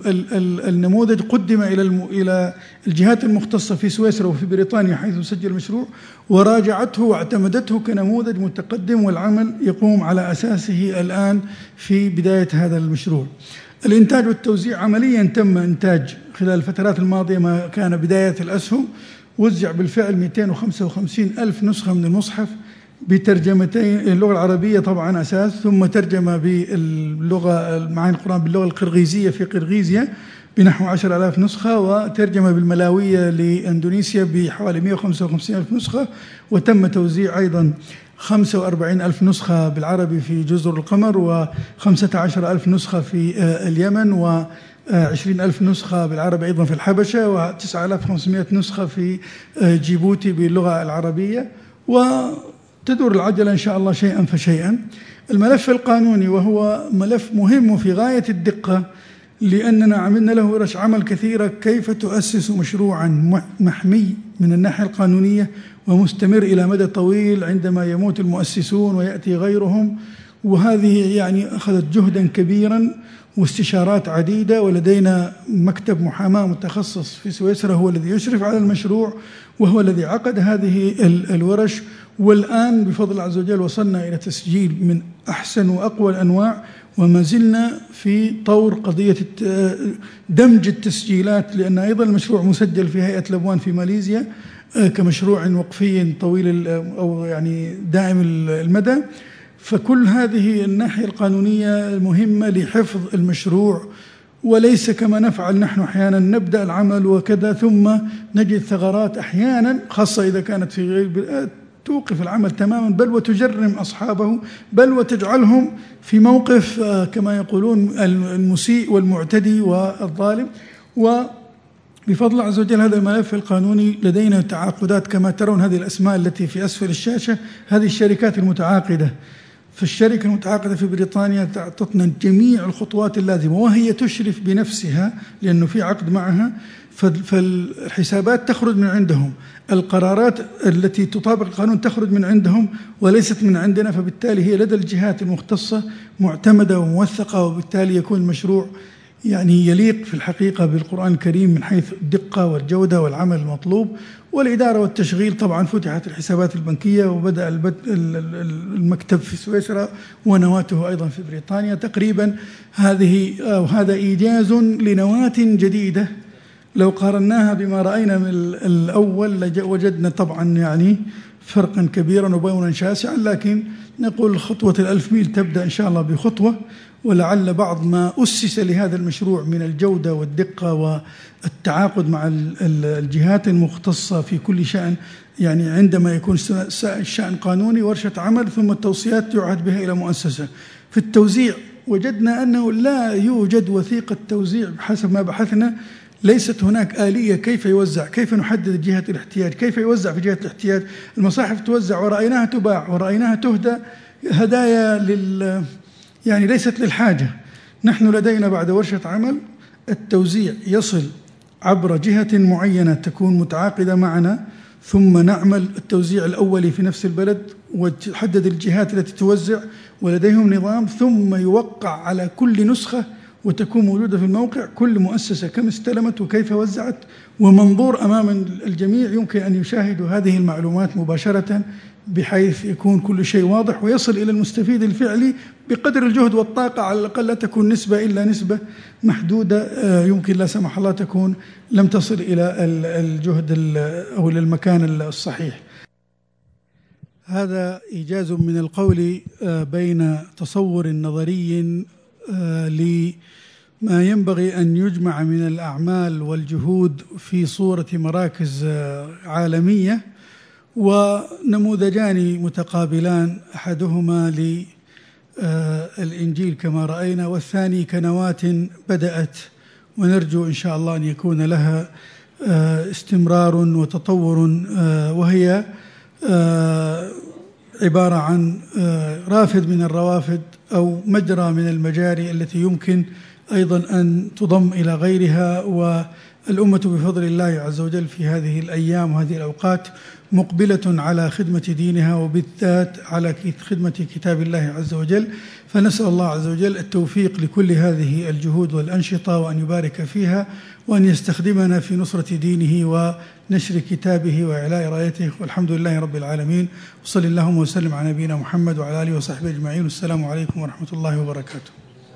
[SPEAKER 3] النموذج قدم إلى إلى الجهات المختصة في سويسرا وفي بريطانيا حيث سجل المشروع، وراجعته واعتمدته كنموذج متقدم، والعمل يقوم على أساسه الآن في بداية هذا المشروع. الإنتاج والتوزيع عمليا تم إنتاج خلال الفترات الماضية ما كان بداية الأسهم، وزع بالفعل مئتين وخمسة وخمسين ألف نسخة من المصحف بترجمتين، اللغة العربية طبعا أساس، ثم ترجمة باللغة معاني القرآن باللغة القرغيزية في قرغيزيا بنحو عشرة آلاف نسخة، وترجمة بالملاوية لإندونيسيا بحوالي مئة وخمسة وخمسين ألف نسخة، وتم توزيع أيضا خمسة وأربعين ألف نسخة بالعربي في جزر القمر، وخمسة عشر ألف نسخة في اليمن، وعشرين ألف نسخة بالعربي أيضا في الحبشة، وتسعة آلاف وخمسمائة نسخة في جيبوتي باللغة العربية، وتدور العجلة إن شاء الله شيئا فشيئا. الملف القانوني وهو ملف مهم وفي غاية الدقة، لأننا عملنا له ورش عمل كثيرة كيف تؤسس مشروعا محمي من الناحية القانونية ومستمر إلى مدى طويل عندما يموت المؤسسون ويأتي غيرهم، وهذه يعني أخذت جهدا كبيرا واستشارات عديدة، ولدينا مكتب محاماة متخصص في سويسرا هو الذي يشرف على المشروع وهو الذي عقد هذه الورش. والآن بفضل الله عز وجل وصلنا إلى تسجيل من أحسن وأقوى الأنواع، وما زلنا في طور قضية دمج التسجيلات، لأن أيضا المشروع مسجل في هيئة لبوان في ماليزيا كمشروع وقفي طويل أو يعني دائم المدى. فكل هذه الناحية القانونية مهمة لحفظ المشروع، وليس كما نفعل نحن أحيانا نبدأ العمل وكذا ثم نجد ثغرات أحيانا، خاصة إذا كانت في غير توقف العمل تماما، بل وتجرم أصحابه، بل وتجعلهم في موقف كما يقولون المسيء والمعتدي والظالم. وبفضل الله عز وجل هذا الملف القانوني لدينا تعاقدات كما ترون، هذه الأسماء التي في أسفل الشاشة هذه الشركات المتعاقدة. فالشركة المتعاقدة في بريطانيا تعطتنا جميع الخطوات اللازمة، وهي تشرف بنفسها لأنه في عقد معها، فالحسابات تخرج من عندهم، القرارات التي تطابق القانون تخرج من عندهم وليست من عندنا، فبالتالي هي لدى الجهات المختصة معتمدة وموثقة، وبالتالي يكون المشروع يعني يليق في الحقيقة بالقرآن الكريم من حيث الدقة والجودة والعمل المطلوب. والإدارة والتشغيل طبعا فتحت الحسابات البنكية وبدأ المكتب في سويسرا ونواته أيضا في بريطانيا. تقريبا هذه أو هذا إيجاز لنواة جديدة لو قارناها بما رأينا من الأول وجدنا طبعا يعني فرقا كبيرا وبونا شاسعا، لكن نقول خطوة الألف ميل تبدأ إن شاء الله بخطوة، ولعل بعض ما أسس لهذا المشروع من الجودة والدقة والتعاقد مع الجهات المختصة في كل شأن، يعني عندما يكون الشأن قانوني ورشة عمل ثم التوصيات يعهد بها إلى مؤسسة. في التوزيع وجدنا أنه لا يوجد وثيقة توزيع بحسب ما بحثنا، ليست هناك آلية كيف يوزع، كيف نحدد جهة الاحتياج، كيف يوزع في جهة الاحتياج. المصاحف توزع ورأيناها تباع ورأيناها تهدى هدايا لل يعني ليست للحاجة. نحن لدينا بعد ورشة عمل التوزيع يصل عبر جهة معينة تكون متعاقدة معنا، ثم نعمل التوزيع الأولي في نفس البلد وتحدد الجهات التي توزع ولديهم نظام، ثم يوقع على كل نسخة وتكون موجودة في الموقع كل مؤسسة كم استلمت وكيف وزعت، ومنظور أمام الجميع يمكن أن يشاهدوا هذه المعلومات مباشرة، بحيث يكون كل شيء واضح ويصل إلى المستفيد الفعلي بقدر الجهد والطاقة. على الأقل لا تكون نسبة إلا نسبة محدودة يمكن لا سمح الله تكون لم تصل إلى الجهد أو إلى المكان الصحيح. هذا إيجاز من القول بين تصور نظري لما ينبغي أن يجمع من الأعمال والجهود في صورة مراكز عالمية، ونموذجان متقابلان، أحدهما للإنجيل كما رأينا، والثاني كنواة بدأت ونرجو إن شاء الله أن يكون لها استمرار وتطور، وهي عبارة عن رافد من الروافد أو مجرى من المجاري التي يمكن أيضا أن تضم إلى غيرها. والأمة بفضل الله عز وجل في هذه الأيام وهذه الأوقات مقبلة على خدمة دينها، وبالذات على خدمة كتاب الله عز وجل. فنسأل الله عز وجل التوفيق لكل هذه الجهود والأنشطة، وأن يبارك فيها، وأن يستخدمنا في نصرة دينه ونشر كتابه وإعلاء رايته. والحمد لله رب العالمين، وصلى اللهم وسلم على نبينا محمد وعلى آله وصحبه أجمعين، والسلام عليكم ورحمة الله وبركاته.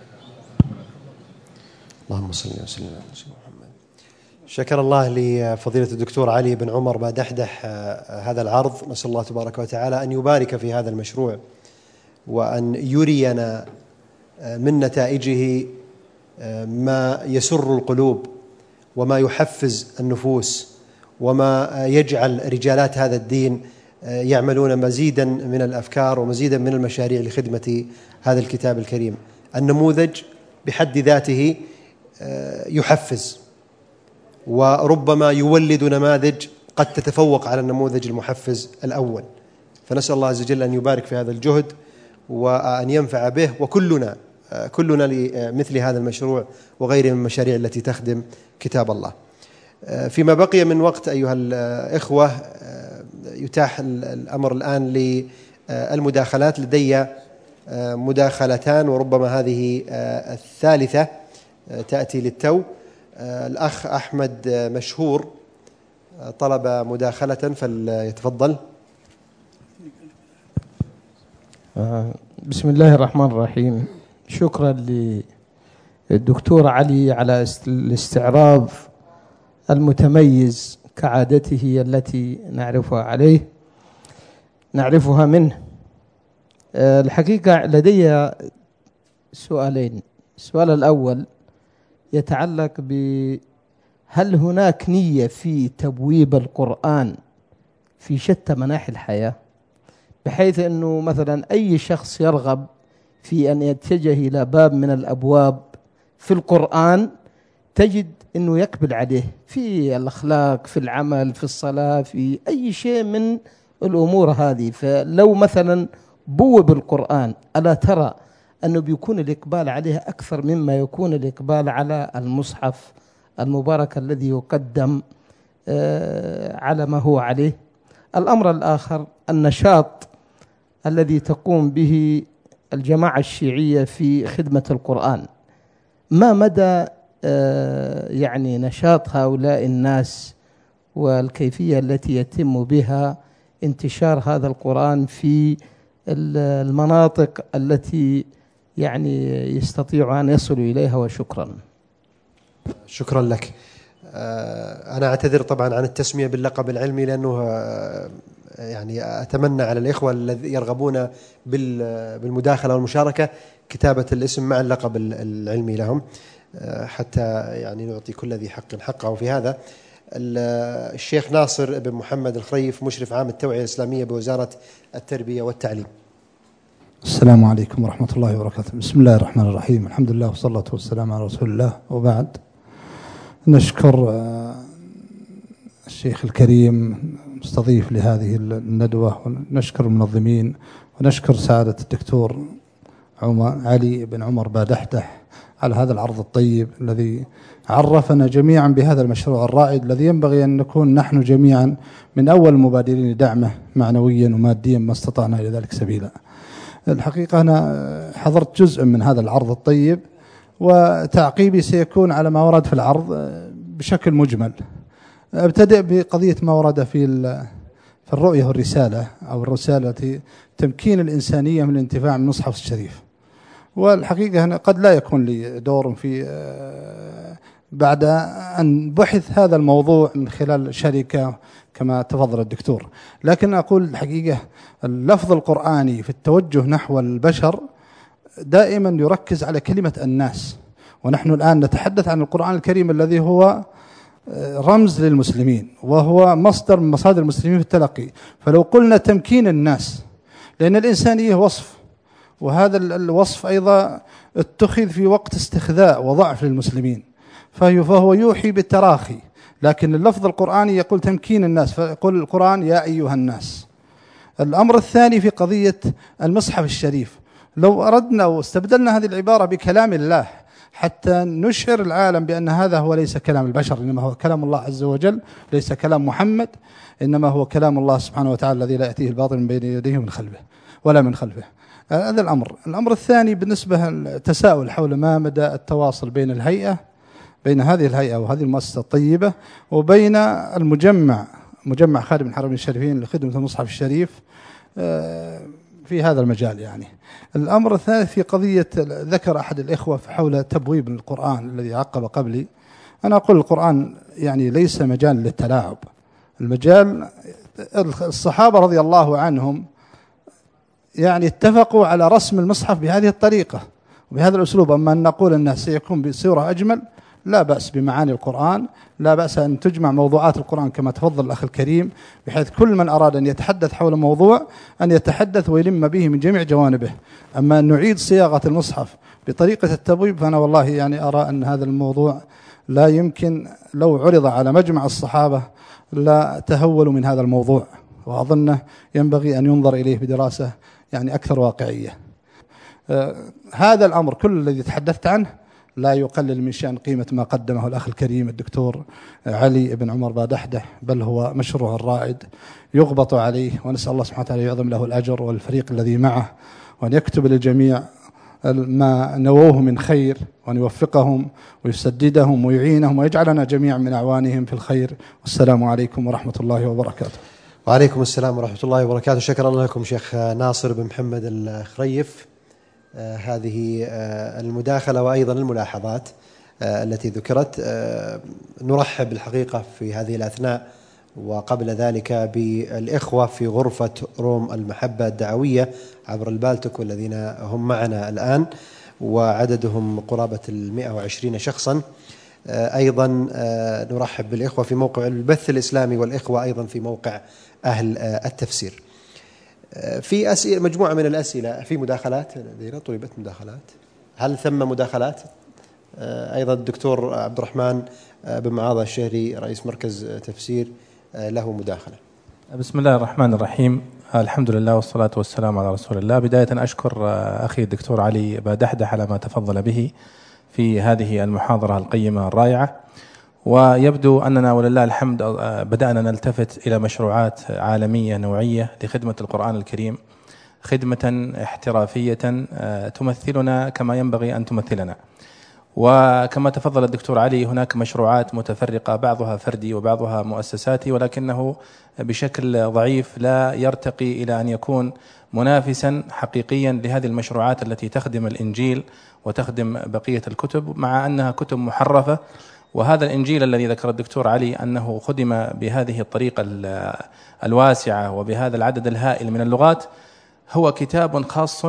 [SPEAKER 2] اللهم صل وسلم على سيدنا محمد. شكر الله لفضيلة الدكتور علي بن عمر بادحدح هذا العرض. نسأل الله تبارك وتعالى أن يبارك في هذا المشروع، وأن يرينا من نتائجه ما يسر القلوب وما يحفز النفوس، وما يجعل رجالات هذا الدين يعملون مزيدا من الأفكار ومزيدا من المشاريع لخدمة هذا الكتاب الكريم. النموذج بحد ذاته يحفز، وربما يولد نماذج قد تتفوق على النموذج المحفز الأول. فنسأل الله عز وجل أن يبارك في هذا الجهد وأن ينفع به، وكلنا كلنا لمثل هذا المشروع وغيره من المشاريع التي تخدم كتاب الله. فيما بقي من وقت أيها الإخوة، يتاح الأمر الآن للمداخلات. لدي مداخلتان وربما هذه الثالثة تأتي للتو. الأخ أحمد مشهور طلب مداخلة فليتفضل.
[SPEAKER 4] بسم الله الرحمن الرحيم. شكرا للدكتور علي على الاستعراض المتميز كعادته التي نعرفها عليه نعرفها منه. الحقيقة لدي سؤالين. السؤال الأول يتعلق بهل هناك نية في تبويب القرآن في شتى مناحي الحياة، بحيث أنه مثلا أي شخص يرغب في أن يتجه إلى باب من الأبواب في القرآن تجد أنه يقبل عليه في الأخلاق، في العمل، في الصلاة، في أي شيء من الأمور هذه. فلو مثلا بوب القرآن ألا ترى أنه بيكون الإقبال عليه أكثر مما يكون الإقبال على المصحف المبارك الذي يقدم على ما هو عليه؟ الأمر الآخر النشاط الذي تقوم به الجماعة الشيعية في خدمة القرآن، ما مدى يعني نشاط هؤلاء الناس والكيفية التي يتم بها انتشار هذا القرآن في المناطق التي يعني يستطيع أن يصلوا إليها؟ وشكرا.
[SPEAKER 2] شكرا لك. أنا أعتذر طبعا عن التسمية باللقب العلمي، لأنه يعني أتمنى على الإخوة الذين يرغبون بالمداخلة والمشاركة كتابة الاسم مع اللقب العلمي لهم، حتى يعني نعطي كل ذي حق حقه في هذا. الشيخ ناصر بن محمد الخريف، مشرف عام التوعية الإسلامية بوزارة التربية والتعليم.
[SPEAKER 5] السلام عليكم ورحمة الله وبركاته. بسم الله الرحمن الرحيم. الحمد لله والصلاة والسلام على رسول الله، وبعد. نشكر الشيخ الكريم مستضيف لهذه الندوة، ونشكر المنظمين، ونشكر سعادة الدكتور عمر علي بن عمر بادحدح على هذا العرض الطيب الذي عرفنا جميعا بهذا المشروع الرائد الذي ينبغي أن نكون نحن جميعا من أول المبادرين لدعمه معنويا وماديا ما استطعنا إلى ذلك سبيلا. الحقيقة أنا حضرت جزء من هذا العرض الطيب، وتعقيبي سيكون على ما ورد في العرض بشكل مجمل. أبتدئ بقضية ما ورد في في الرؤية والرسالة، أو الرسالة التي تمكين الإنسانية من الانتفاع من المصحف الشريف. والحقيقة أنا قد لا يكون لي دور في بعد أن بحث هذا الموضوع من خلال شركة كما تفضل الدكتور، لكن أقول الحقيقة اللفظ القرآني في التوجه نحو البشر دائما يركز على كلمة الناس، ونحن الآن نتحدث عن القرآن الكريم الذي هو رمز للمسلمين وهو مصدر من مصادر المسلمين في التلقي. فلو قلنا تمكين الناس، لأن الإنسانية وصف، وهذا الوصف أيضا اتخذ في وقت استخذاء وضعف للمسلمين، فهو يوحي بالتراخي. لكن اللفظ القرآني يقول تمكين الناس، فيقول القرآن يا أيها الناس. الأمر الثاني في قضية المصحف الشريف، لو أردنا واستبدلنا هذه العبارة بكلام الله حتى نشعر العالم بأن هذا هو ليس كلام البشر، إنما هو كلام الله عز وجل، ليس كلام محمد، إنما هو كلام الله سبحانه وتعالى الذي لا يأتيه الباطل من بين يديه ومن خلفه ولا من خلفه. هذا الأمر. الأمر الثاني بالنسبة للتساؤل حول ما مدى التواصل بين الهيئة بين هذه الهيئة وهذه المؤسسة الطيبة وبين المجمع مجمع خادم الحرمين الشريفين لخدمة المصحف الشريف في هذا المجال. يعني الأمر الثالث في قضية ذكر أحد الإخوة حول تبويب القرآن الذي عقب قبلي. أنا أقول القرآن يعني ليس مجال للتلاعب، المجال الصحابة رضي الله عنهم يعني اتفقوا على رسم المصحف بهذه الطريقة وبهذا الأسلوب. أما أن نقول أنه سيكون بصورة أجمل، لا بأس بمعاني القرآن، لا بأس أن تجمع موضوعات القرآن كما تفضل الأخ الكريم، بحيث كل من أراد أن يتحدث حول موضوع أن يتحدث ويلم به من جميع جوانبه. أما أن نعيد صياغة المصحف بطريقة التبويب فأنا والله يعني أرى أن هذا الموضوع لا يمكن، لو عرض على مجمع الصحابة لا تهولوا من هذا الموضوع، وأظنه ينبغي أن ينظر إليه بدراسة يعني أكثر واقعية. آه هذا الأمر كل الذي تحدثت عنه لا يقلل من شأن قيمة ما قدمه الأخ الكريم الدكتور علي بن عمر بادحدح، بل هو مشروع رائد يغبط عليه، ونسأل الله سبحانه وتعالى يعظم له الأجر والفريق الذي معه، وأن يكتب للجميع ما نووه من خير، وأن يوفقهم ويسددهم ويعينهم ويجعلنا جميعا من أعوانهم في الخير. والسلام عليكم ورحمة الله وبركاته.
[SPEAKER 2] وعليكم السلام ورحمة الله وبركاته. شكرا لكم شيخ ناصر بن محمد الخريف. آه هذه آه المداخلة وأيضا الملاحظات آه التي ذكرت. آه نرحب الحقيقة في هذه الأثناء وقبل ذلك بالإخوة في غرفة روم المحبة الدعوية عبر البالتوك والذين هم معنا الآن وعددهم قرابة المئة وعشرين شخصا. أيضا نرحب بالإخوة في موقع البث الإسلامي والإخوة أيضا في موقع أهل التفسير. في أسئلة، مجموعة من الأسئلة، في مداخلات لدينا، طلبت مداخلات. هل ثم مداخلات؟ أيضا الدكتور عبد الرحمن بن معاذ الشهري رئيس مركز تفسير له مداخلة.
[SPEAKER 6] بسم الله الرحمن الرحيم. الحمد لله والصلاة والسلام على رسول الله. بداية أشكر أخي الدكتور علي بادحدح على ما تفضل به في هذه المحاضرة القيمة الرائعة، ويبدو أننا ولله الحمد بدأنا نلتفت إلى مشروعات عالمية نوعية لخدمة القرآن الكريم، خدمة احترافية تمثلنا كما ينبغي أن تمثلنا. وكما تفضل الدكتور علي هناك مشروعات متفرقة بعضها فردي وبعضها مؤسساتي، ولكنه بشكل ضعيف لا يرتقي إلى أن يكون منافسا حقيقيا لهذه المشروعات التي تخدم الإنجيل وتخدم بقية الكتب، مع أنها كتب محرفة. وهذا الإنجيل الذي ذكر الدكتور علي أنه خدم بهذه الطريقة الواسعة وبهذا العدد الهائل من اللغات هو كتاب خاص،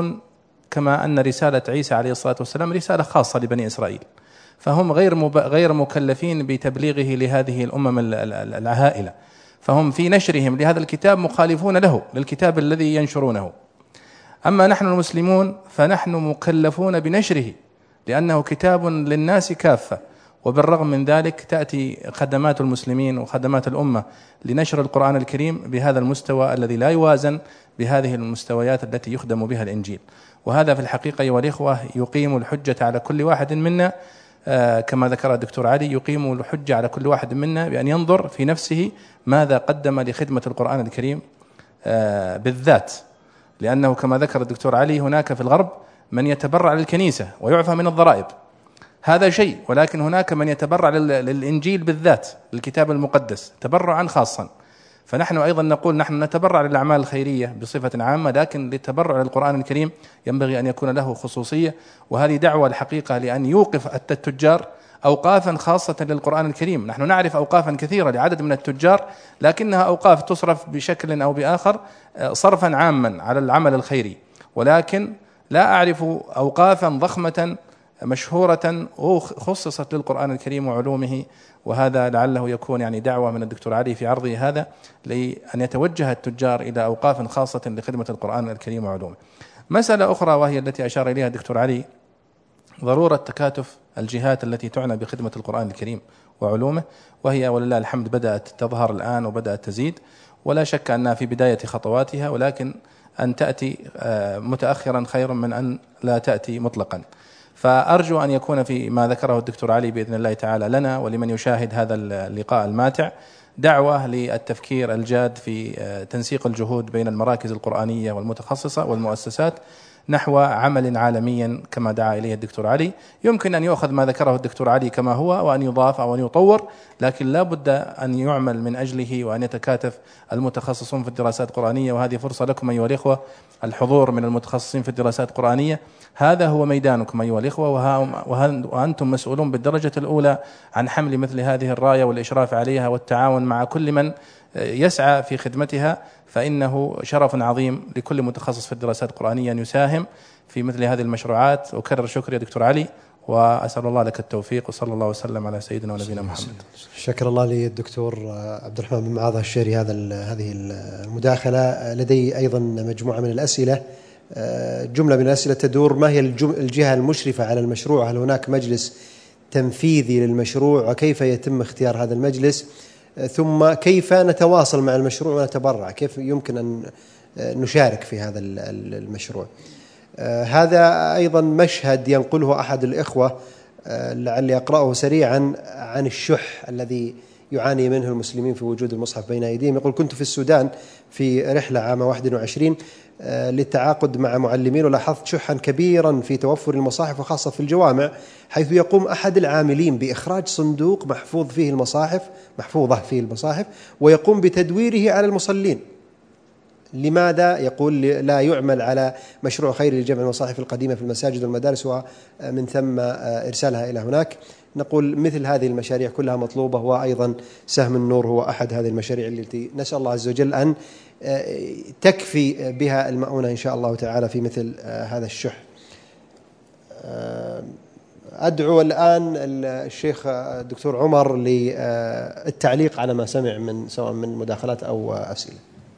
[SPEAKER 6] كما أن رسالة عيسى عليه الصلاة والسلام رسالة خاصة لبني إسرائيل، فهم غير مب... غير مكلفين بتبليغه لهذه الأمم الهائلة، فهم في نشرهم لهذا الكتاب مخالفون له، للكتاب الذي ينشرونه. أما نحن المسلمون فنحن مكلفون بنشره لأنه كتاب للناس كافة، وبالرغم من ذلك تأتي خدمات المسلمين وخدمات الأمة لنشر القرآن الكريم بهذا المستوى الذي لا يوازن بهذه المستويات التي يخدم بها الإنجيل. وهذا في الحقيقة أيها الإخوة يقيم الحجة على كل واحد منا، آه كما ذكر الدكتور علي، يقيم الحجة على كل واحد منا بأن ينظر في نفسه ماذا قدم لخدمة القرآن الكريم آه بالذات، لأنه كما ذكر الدكتور علي هناك في الغرب من يتبرع للكنيسة ويعفى من الضرائب، هذا شيء، ولكن هناك من يتبرع للإنجيل بالذات، للكتاب المقدس تبرعا خاصا. فنحن أيضا نقول نحن نتبرع للأعمال الخيرية بصفة عامة، لكن للتبرع للقرآن الكريم ينبغي أن يكون له خصوصية. وهذه دعوة الحقيقة لأن يوقف التجار أوقافا خاصة للقرآن الكريم. نحن نعرف أوقافا كثيرة لعدد من التجار، لكنها أوقاف تصرف بشكل أو بآخر صرفا عاما على العمل الخيري، ولكن لا أعرف أوقافا ضخمة مشهورة خصصت للقرآن الكريم وعلومه. وهذا لعله يكون يعني دعوة من الدكتور علي في عرضه هذا لأن يتوجه التجار إلى أوقاف خاصة لخدمة القرآن الكريم وعلومه. مسألة أخرى وهي التي أشار إليها الدكتور علي، ضرورة تكاتف الجهات التي تعنى بخدمة القرآن الكريم وعلومه، وهي ولله الحمد بدأت تظهر الآن وبدأت تزيد، ولا شك أنها في بداية خطواتها، ولكن أن تأتي متأخرا خير من أن لا تأتي مطلقا. فأرجو أن يكون في ما ذكره الدكتور علي بإذن الله تعالى لنا ولمن يشاهد هذا اللقاء الماتع دعوة للتفكير الجاد في تنسيق الجهود بين المراكز القرآنية والمتخصصة والمؤسسات نحو عمل عالمي كما دعا إليه الدكتور علي. يمكن أن يؤخذ ما ذكره الدكتور علي كما هو وأن يضاف أو أن يطور، لكن لا بد أن يعمل من أجله وأن يتكاتف المتخصصون في الدراسات القرآنية. وهذه فرصة لكم أيها الإخوة الحضور من المتخصصين في الدراسات القرآنية، هذا هو ميدانكم أيها الإخوة، وأنتم مسؤولون بالدرجة الأولى عن حمل مثل هذه الراية والإشراف عليها والتعاون مع كل من يسعى في خدمتها، فإنه شرف عظيم لكل متخصص في الدراسات القرآنية أن يساهم في مثل هذه المشروعات. أكرر شكري يا دكتور علي، وأسأل الله لك التوفيق، وصلى الله وسلم على سيدنا ونبينا محمد.
[SPEAKER 2] شكر الله للدكتور عبد الرحمن بن معاذ الشهري هذا هذه المداخلة. لدي أيضا مجموعة من الأسئلة، جملة من الأسئلة تدور: ما هي الجهة المشرفة على المشروع؟ هل هناك مجلس تنفيذي للمشروع؟ وكيف يتم اختيار هذا المجلس؟ ثم كيف نتواصل مع المشروع ونتبرع؟ كيف يمكن أن نشارك في هذا المشروع؟ هذا أيضا مشهد ينقله أحد الإخوة لعلي أقرأه سريعا عن الشح الذي يعاني منه المسلمين في وجود المصحف بين أيديهم. يقول: كنت في السودان في رحلة عام واحد وعشرين للتعاقد مع معلمين، ولاحظت شحا كبيرا في توفر المصاحف وخاصة في الجوامع، حيث يقوم أحد العاملين بإخراج صندوق محفوظ فيه المصاحف محفوظة فيه المصاحف ويقوم بتدويره على المصلين. لماذا؟ يقول لا يعمل على مشروع خيري لجمع المصاحف القديمة في المساجد والمدارس ومن ثم إرسالها إلى هناك. نقول مثل هذه المشاريع كلها مطلوبة، وأيضا سهم النور هو أحد هذه المشاريع التي نسأل الله عز وجل أن تكفي بها المؤونة إن شاء الله تعالى في مثل هذا الشح. أدعو الآن الشيخ الدكتور عمر للتعليق على ما سمع من سواء من مداخلات أو أسئلة.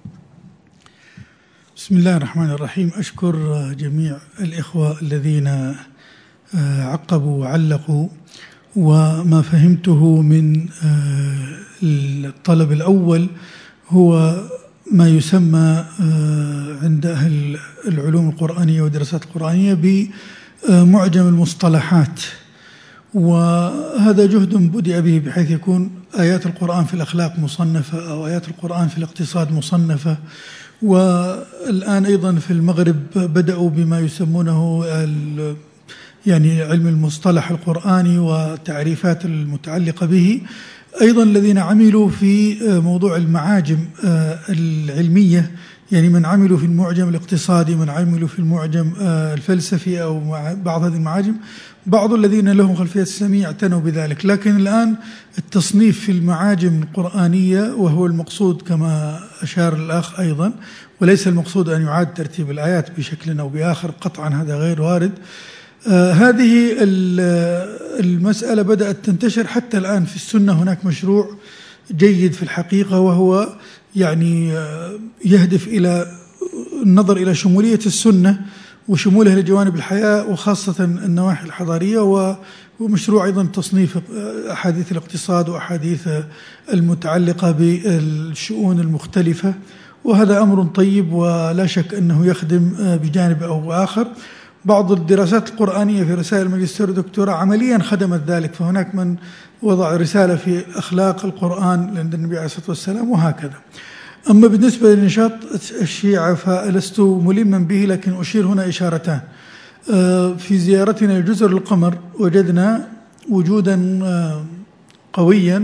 [SPEAKER 3] بسم الله الرحمن الرحيم. أشكر جميع الإخوة الذين عقبوا وعلقوا، وما فهمته من الطلب الأول هو ما يسمى عند أهل العلوم القرآنية والدراسات القرآنية بمعجم المصطلحات، وهذا جهد بدأ به بحيث يكون آيات القرآن في الأخلاق مصنفة أو آيات القرآن في الاقتصاد مصنفة. والآن أيضا في المغرب بدأوا بما يسمونه يعني علم المصطلح القرآني وتعريفات المتعلقة به. أيضا الذين عملوا في موضوع المعاجم العلمية، يعني من عملوا في المعجم الاقتصادي، من عملوا في المعجم الفلسفي أو بعض هذه المعاجم، بعض الذين لهم خلفية إسلامية اعتنوا بذلك. لكن الآن التصنيف في المعاجم القرآنية، وهو المقصود كما أشار الأخ أيضا، وليس المقصود أن يعاد ترتيب الآيات بشكل أو بآخر، قطعا هذا غير وارد. آه هذه المسألة بدأت تنتشر حتى الآن في السنة. هناك مشروع جيد في الحقيقة، وهو يعني آه يهدف إلى النظر إلى شمولية السنة وشمولها لجوانب الحياة وخاصة النواحي الحضارية، ومشروع أيضا تصنيف أحاديث الاقتصاد وأحاديث المتعلقة بالشؤون المختلفة، وهذا أمر طيب ولا شك أنه يخدم بجانب أو آخر. بعض الدراسات القرآنية في رسائل الماجستير والدكتوراه عمليا خدمت ذلك، فهناك من وضع رسالة في أخلاق القرآن عند النبي عليه الصلاة والسلام وهكذا. أما بالنسبة لنشاط الشيعة فلست ملما به، لكن أشير هنا إشارتان. في زيارتنا لجزر القمر وجدنا وجودا قويا،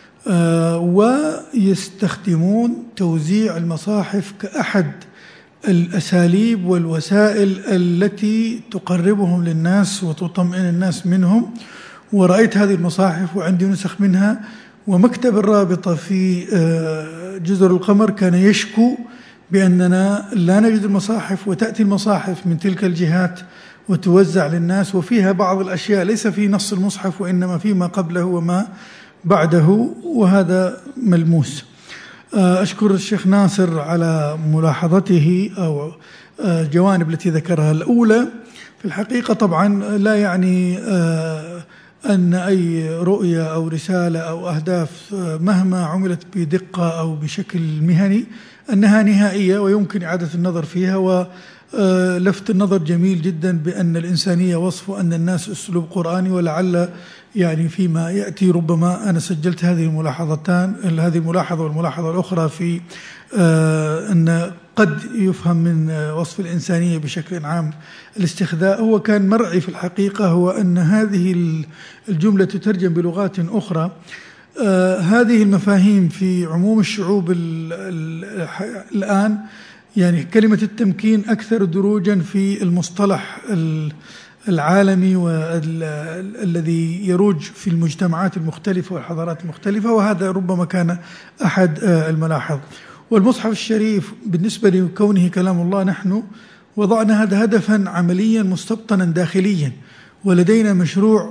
[SPEAKER 3] ويستخدمون توزيع المصاحف كأحد الأساليب والوسائل التي تقربهم للناس وتطمئن الناس منهم. ورأيت هذه المصاحف وعندي نسخ منها، ومكتب الرابطة في جزر القمر كان يشكو بأننا لا نجد المصاحف، وتأتي المصاحف من تلك الجهات وتوزع للناس، وفيها بعض الأشياء ليس في نص المصحف وإنما فيما قبله وما بعده، وهذا ملموس. أشكر الشيخ ناصر على ملاحظته أو الجوانب التي ذكرها. الأولى في الحقيقة طبعا لا يعني أن أي رؤية أو رسالة أو أهداف مهما عملت بدقة أو بشكل مهني أنها نهائية ويمكن إعادة النظر فيها. ولفت النظر جميل جدا بأن الإنسانية وصف أن الناس أسلوب قرآني، ولعل يعني فيما يأتي ربما أنا سجلت هذه الملاحظتان، هذه الملاحظة والملاحظة الأخرى في أن قد يفهم من وصف الإنسانية بشكل عام الاستخداء. هو كان مرعي في الحقيقة هو أن هذه الجملة تترجم بلغات أخرى. هذه المفاهيم في عموم الشعوب الآن، يعني كلمة التمكين أكثر دروجا في المصطلح العالمي والذي يروج في المجتمعات المختلفة والحضارات المختلفة، وهذا ربما كان أحد الملاحظ. والمصحف الشريف بالنسبة لكونه كلام الله، نحن وضعنا هذا هدفا عمليا مستبطنا داخليا، ولدينا مشروع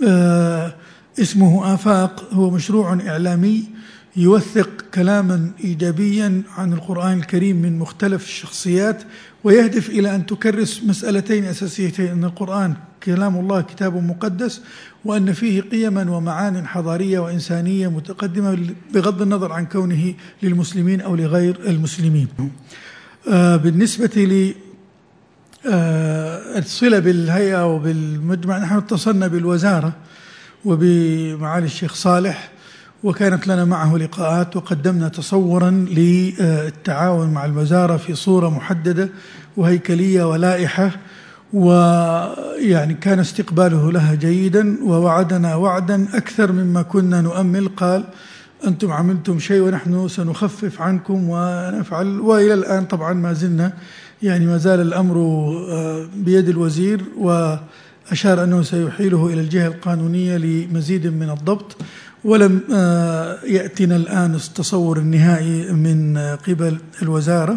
[SPEAKER 3] اسمه آفاق، هو مشروع إعلامي يوثق كلاما إيجابيا عن القرآن الكريم من مختلف الشخصيات، ويهدف إلى أن تكرس مسألتين أساسيتين: أن القرآن كلام الله كتاب مقدس، وأن فيه قيما ومعان حضارية وإنسانية متقدمة بغض النظر عن كونه للمسلمين أو لغير المسلمين. آه بالنسبة لي آه الصلة بالهيئة وبالمجمع، نحن اتصلنا بالوزارة وبمعالي الشيخ صالح، وكانت لنا معه لقاءات، وقدمنا تصورا للتعاون مع الوزارة في صورة محددة وهيكلية ولائحة، ويعني كان استقباله لها جيدا، ووعدنا وعدا أكثر مما كنا نؤمل. قال: أنتم عملتم شيء ونحن سنخفف عنكم ونفعل. وإلى الآن طبعا ما زلنا يعني ما زال الأمر بيد الوزير، وأشار أنه سيحيله إلى الجهة القانونية لمزيد من الضبط، ولم يأتنا الآن التصور النهائي من قبل الوزارة.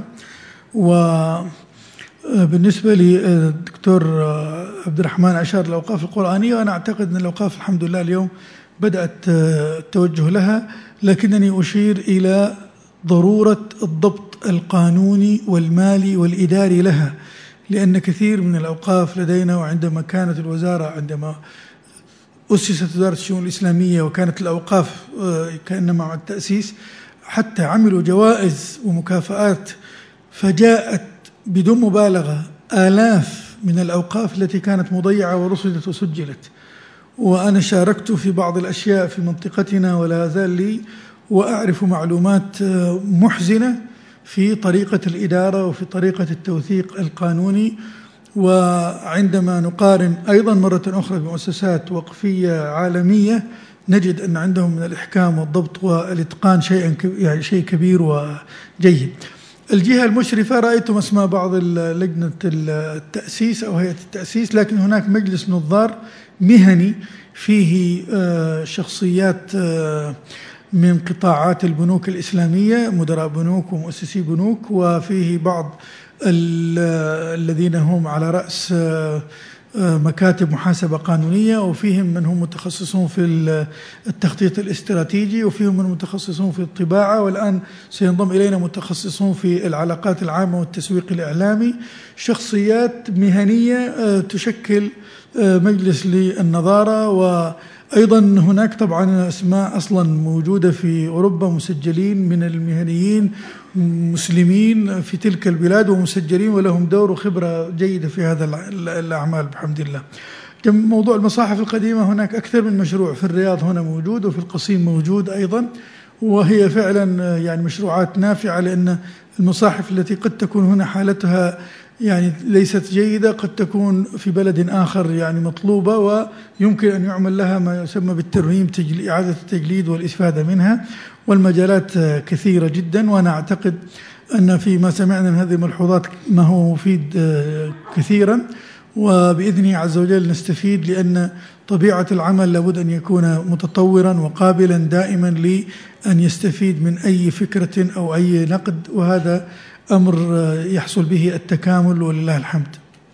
[SPEAKER 3] وبالنسبة للدكتور عبد الرحمن أشار الأوقاف القرآنية، وأنا أعتقد أن الأوقاف الحمد لله اليوم بدأت التوجه لها، لكنني أشير إلى ضرورة الضبط القانوني والمالي والإداري لها، لأن كثير من الأوقاف لدينا، وعندما كانت الوزارة عندما أسست وزارة الشؤون الإسلامية وكانت الأوقاف كأنما مع التأسيس، حتى عملوا جوائز ومكافآت، فجاءت بدون مبالغة آلاف من الأوقاف التي كانت مضيعة ورصدت وسجلت. وأنا شاركت في بعض الأشياء في منطقتنا ولا زال لي، وأعرف معلومات محزنة في طريقة الإدارة وفي طريقة التوثيق القانوني. وعندما نقارن أيضا مرة أخرى بمؤسسات وقفية عالمية، نجد أن عندهم من الإحكام والضبط والإتقان شيء يعني شيء كبير وجيد. الجهة المشرفة رأيتم اسماء بعض لجنة التأسيس أو هيئة التأسيس، لكن هناك مجلس نظار مهني فيه شخصيات من قطاعات البنوك الإسلامية، مدراء بنوك ومؤسسي بنوك، وفيه بعض الذين هم على رأس مكاتب محاسبة قانونية، وفيهم من هم متخصصون في التخطيط الاستراتيجي، وفيهم من متخصصون في الطباعة، والآن سينضم إلينا متخصصون في العلاقات العامة والتسويق الإعلامي. شخصيات مهنية تشكل مجلس للنظارة. وأيضا هناك طبعا أسماء أصلا موجودة في أوروبا مسجلين من المهنيين مسلمين في تلك البلاد ومسجلين ولهم دور وخبرة جيدة في هذا الأعمال بحمد الله. موضوع المصاحف القديمة، هناك أكثر من مشروع في الرياض هنا موجود، وفي القصيم موجود أيضا، وهي فعلا يعني مشروعات نافعة، لأن المصاحف التي قد تكون هنا حالتها يعني ليست جيدة قد تكون في بلد آخر يعني مطلوبة، ويمكن أن يعمل لها ما يسمى بالترميم، إعادة التجليد والإستفادة منها، والمجالات كثيرة جدا. وأنا أعتقد أن فيما سمعنا من هذه الملحوظات ما هو مفيد كثيرا، وبإذنه عز وجل نستفيد، لأن طبيعة العمل لابد أن يكون متطورا وقابلا دائما لأن يستفيد من أي فكرة أو أي نقد، وهذا أمر يحصل به التكامل ولله الحمد.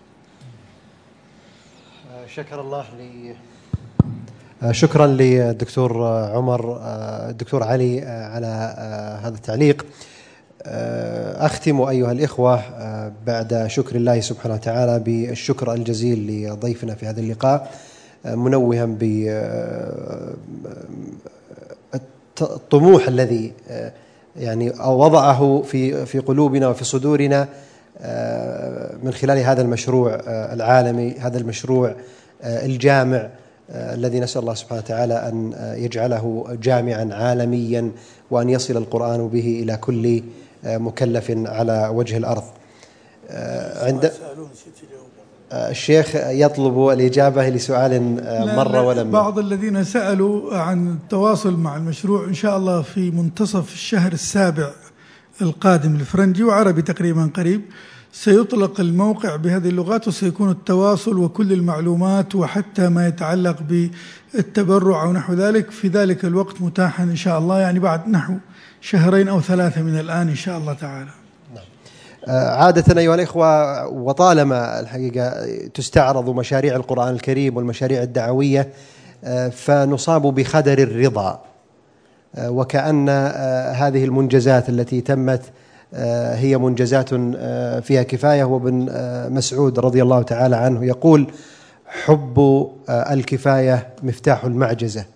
[SPEAKER 2] شكر الله لي شكرا للدكتور عمر الدكتور علي على هذا التعليق. أختم أيها الإخوة بعد شكر الله سبحانه وتعالى بالشكر الجزيل لضيفنا في هذا اللقاء، منوها بالطموح الذي يعني وضعه في في قلوبنا وفي صدورنا من خلال هذا المشروع العالمي، هذا المشروع الجامع الذي نسأل الله سبحانه وتعالى أن يجعله جامعا عالميا، وأن يصل القرآن به إلى كل مكلف على وجه الأرض. عند الشيخ يطلب الإجابة لسؤال مرة ولم
[SPEAKER 3] بعض الذين سألوا عن التواصل مع المشروع، إن شاء الله في منتصف الشهر السابع القادم الفرنجي وعربي تقريبا قريب سيطلق الموقع بهذه اللغات، وسيكون التواصل وكل المعلومات وحتى ما يتعلق بالتبرع أو نحو ذلك في ذلك الوقت متاحا إن شاء الله، يعني بعد نحو شهرين أو ثلاثة من الآن إن شاء الله تعالى.
[SPEAKER 2] عادة أيها الإخوة، وطالما الحقيقة تستعرض مشاريع القرآن الكريم والمشاريع الدعوية، فنصاب بخدر الرضا، وكأن هذه المنجزات التي تمت هي منجزات فيها كفاية. وابن مسعود رضي الله تعالى عنه يقول: حب الكفاية مفتاح المعجزة.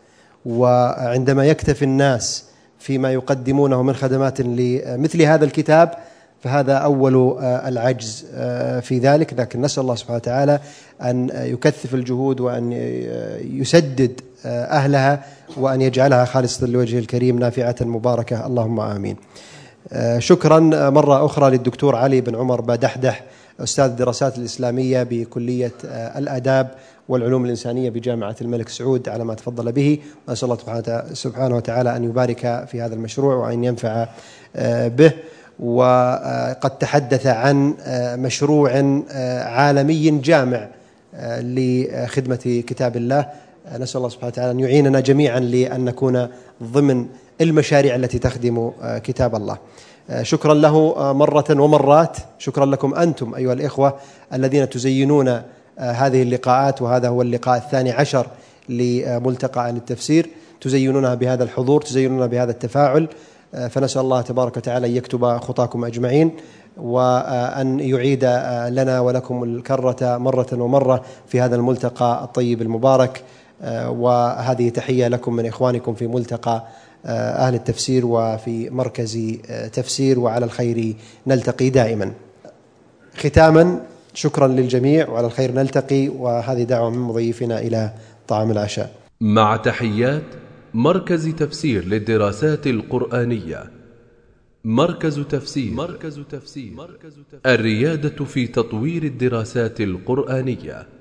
[SPEAKER 2] وعندما يكتفي الناس فيما يقدمونه من خدمات لمثل هذا الكتاب، فهذا أول العجز في ذلك، لكن نسأل الله سبحانه وتعالى أن يكثف الجهود وأن يسدد أهلها وأن يجعلها خالصة لوجهه الكريم نافعة مباركة، اللهم آمين. شكرا مرة أخرى للدكتور علي بن عمر بادحدح، أستاذ الدراسات الإسلامية بكلية الآداب والعلوم الإنسانية بجامعة الملك سعود على ما تفضل به، ونسأل الله سبحانه وتعالى أن يبارك في هذا المشروع وأن ينفع به. وقد تحدث عن مشروع عالمي جامع لخدمة كتاب الله، نسأل الله سبحانه وتعالى أن يعيننا جميعا لأن نكون ضمن المشاريع التي تخدم كتاب الله. شكرا له مرة ومرات، شكرا لكم أنتم أيها الإخوة الذين تزينون هذه اللقاءات، وهذا هو اللقاء الثاني عشر لملتقى عن التفسير، تزينونها بهذا الحضور، تزينونها بهذا التفاعل، فنسأل الله تبارك وتعالى أن يكتب خطاكم أجمعين، وأن يعيد لنا ولكم الكرة مرة ومرة في هذا الملتقى الطيب المبارك. وهذه تحية لكم من إخوانكم في ملتقى أهل التفسير وفي مركز تفسير، وعلى الخير نلتقي دائما. ختاما شكرا للجميع، وعلى الخير نلتقي، وهذه دعوة من مضيفنا إلى طعام العشاء.
[SPEAKER 1] مع تحيات مركز تفسير للدراسات القرآنية. مركز تفسير. مركز تفسير. الريادة في تطوير الدراسات القرآنية.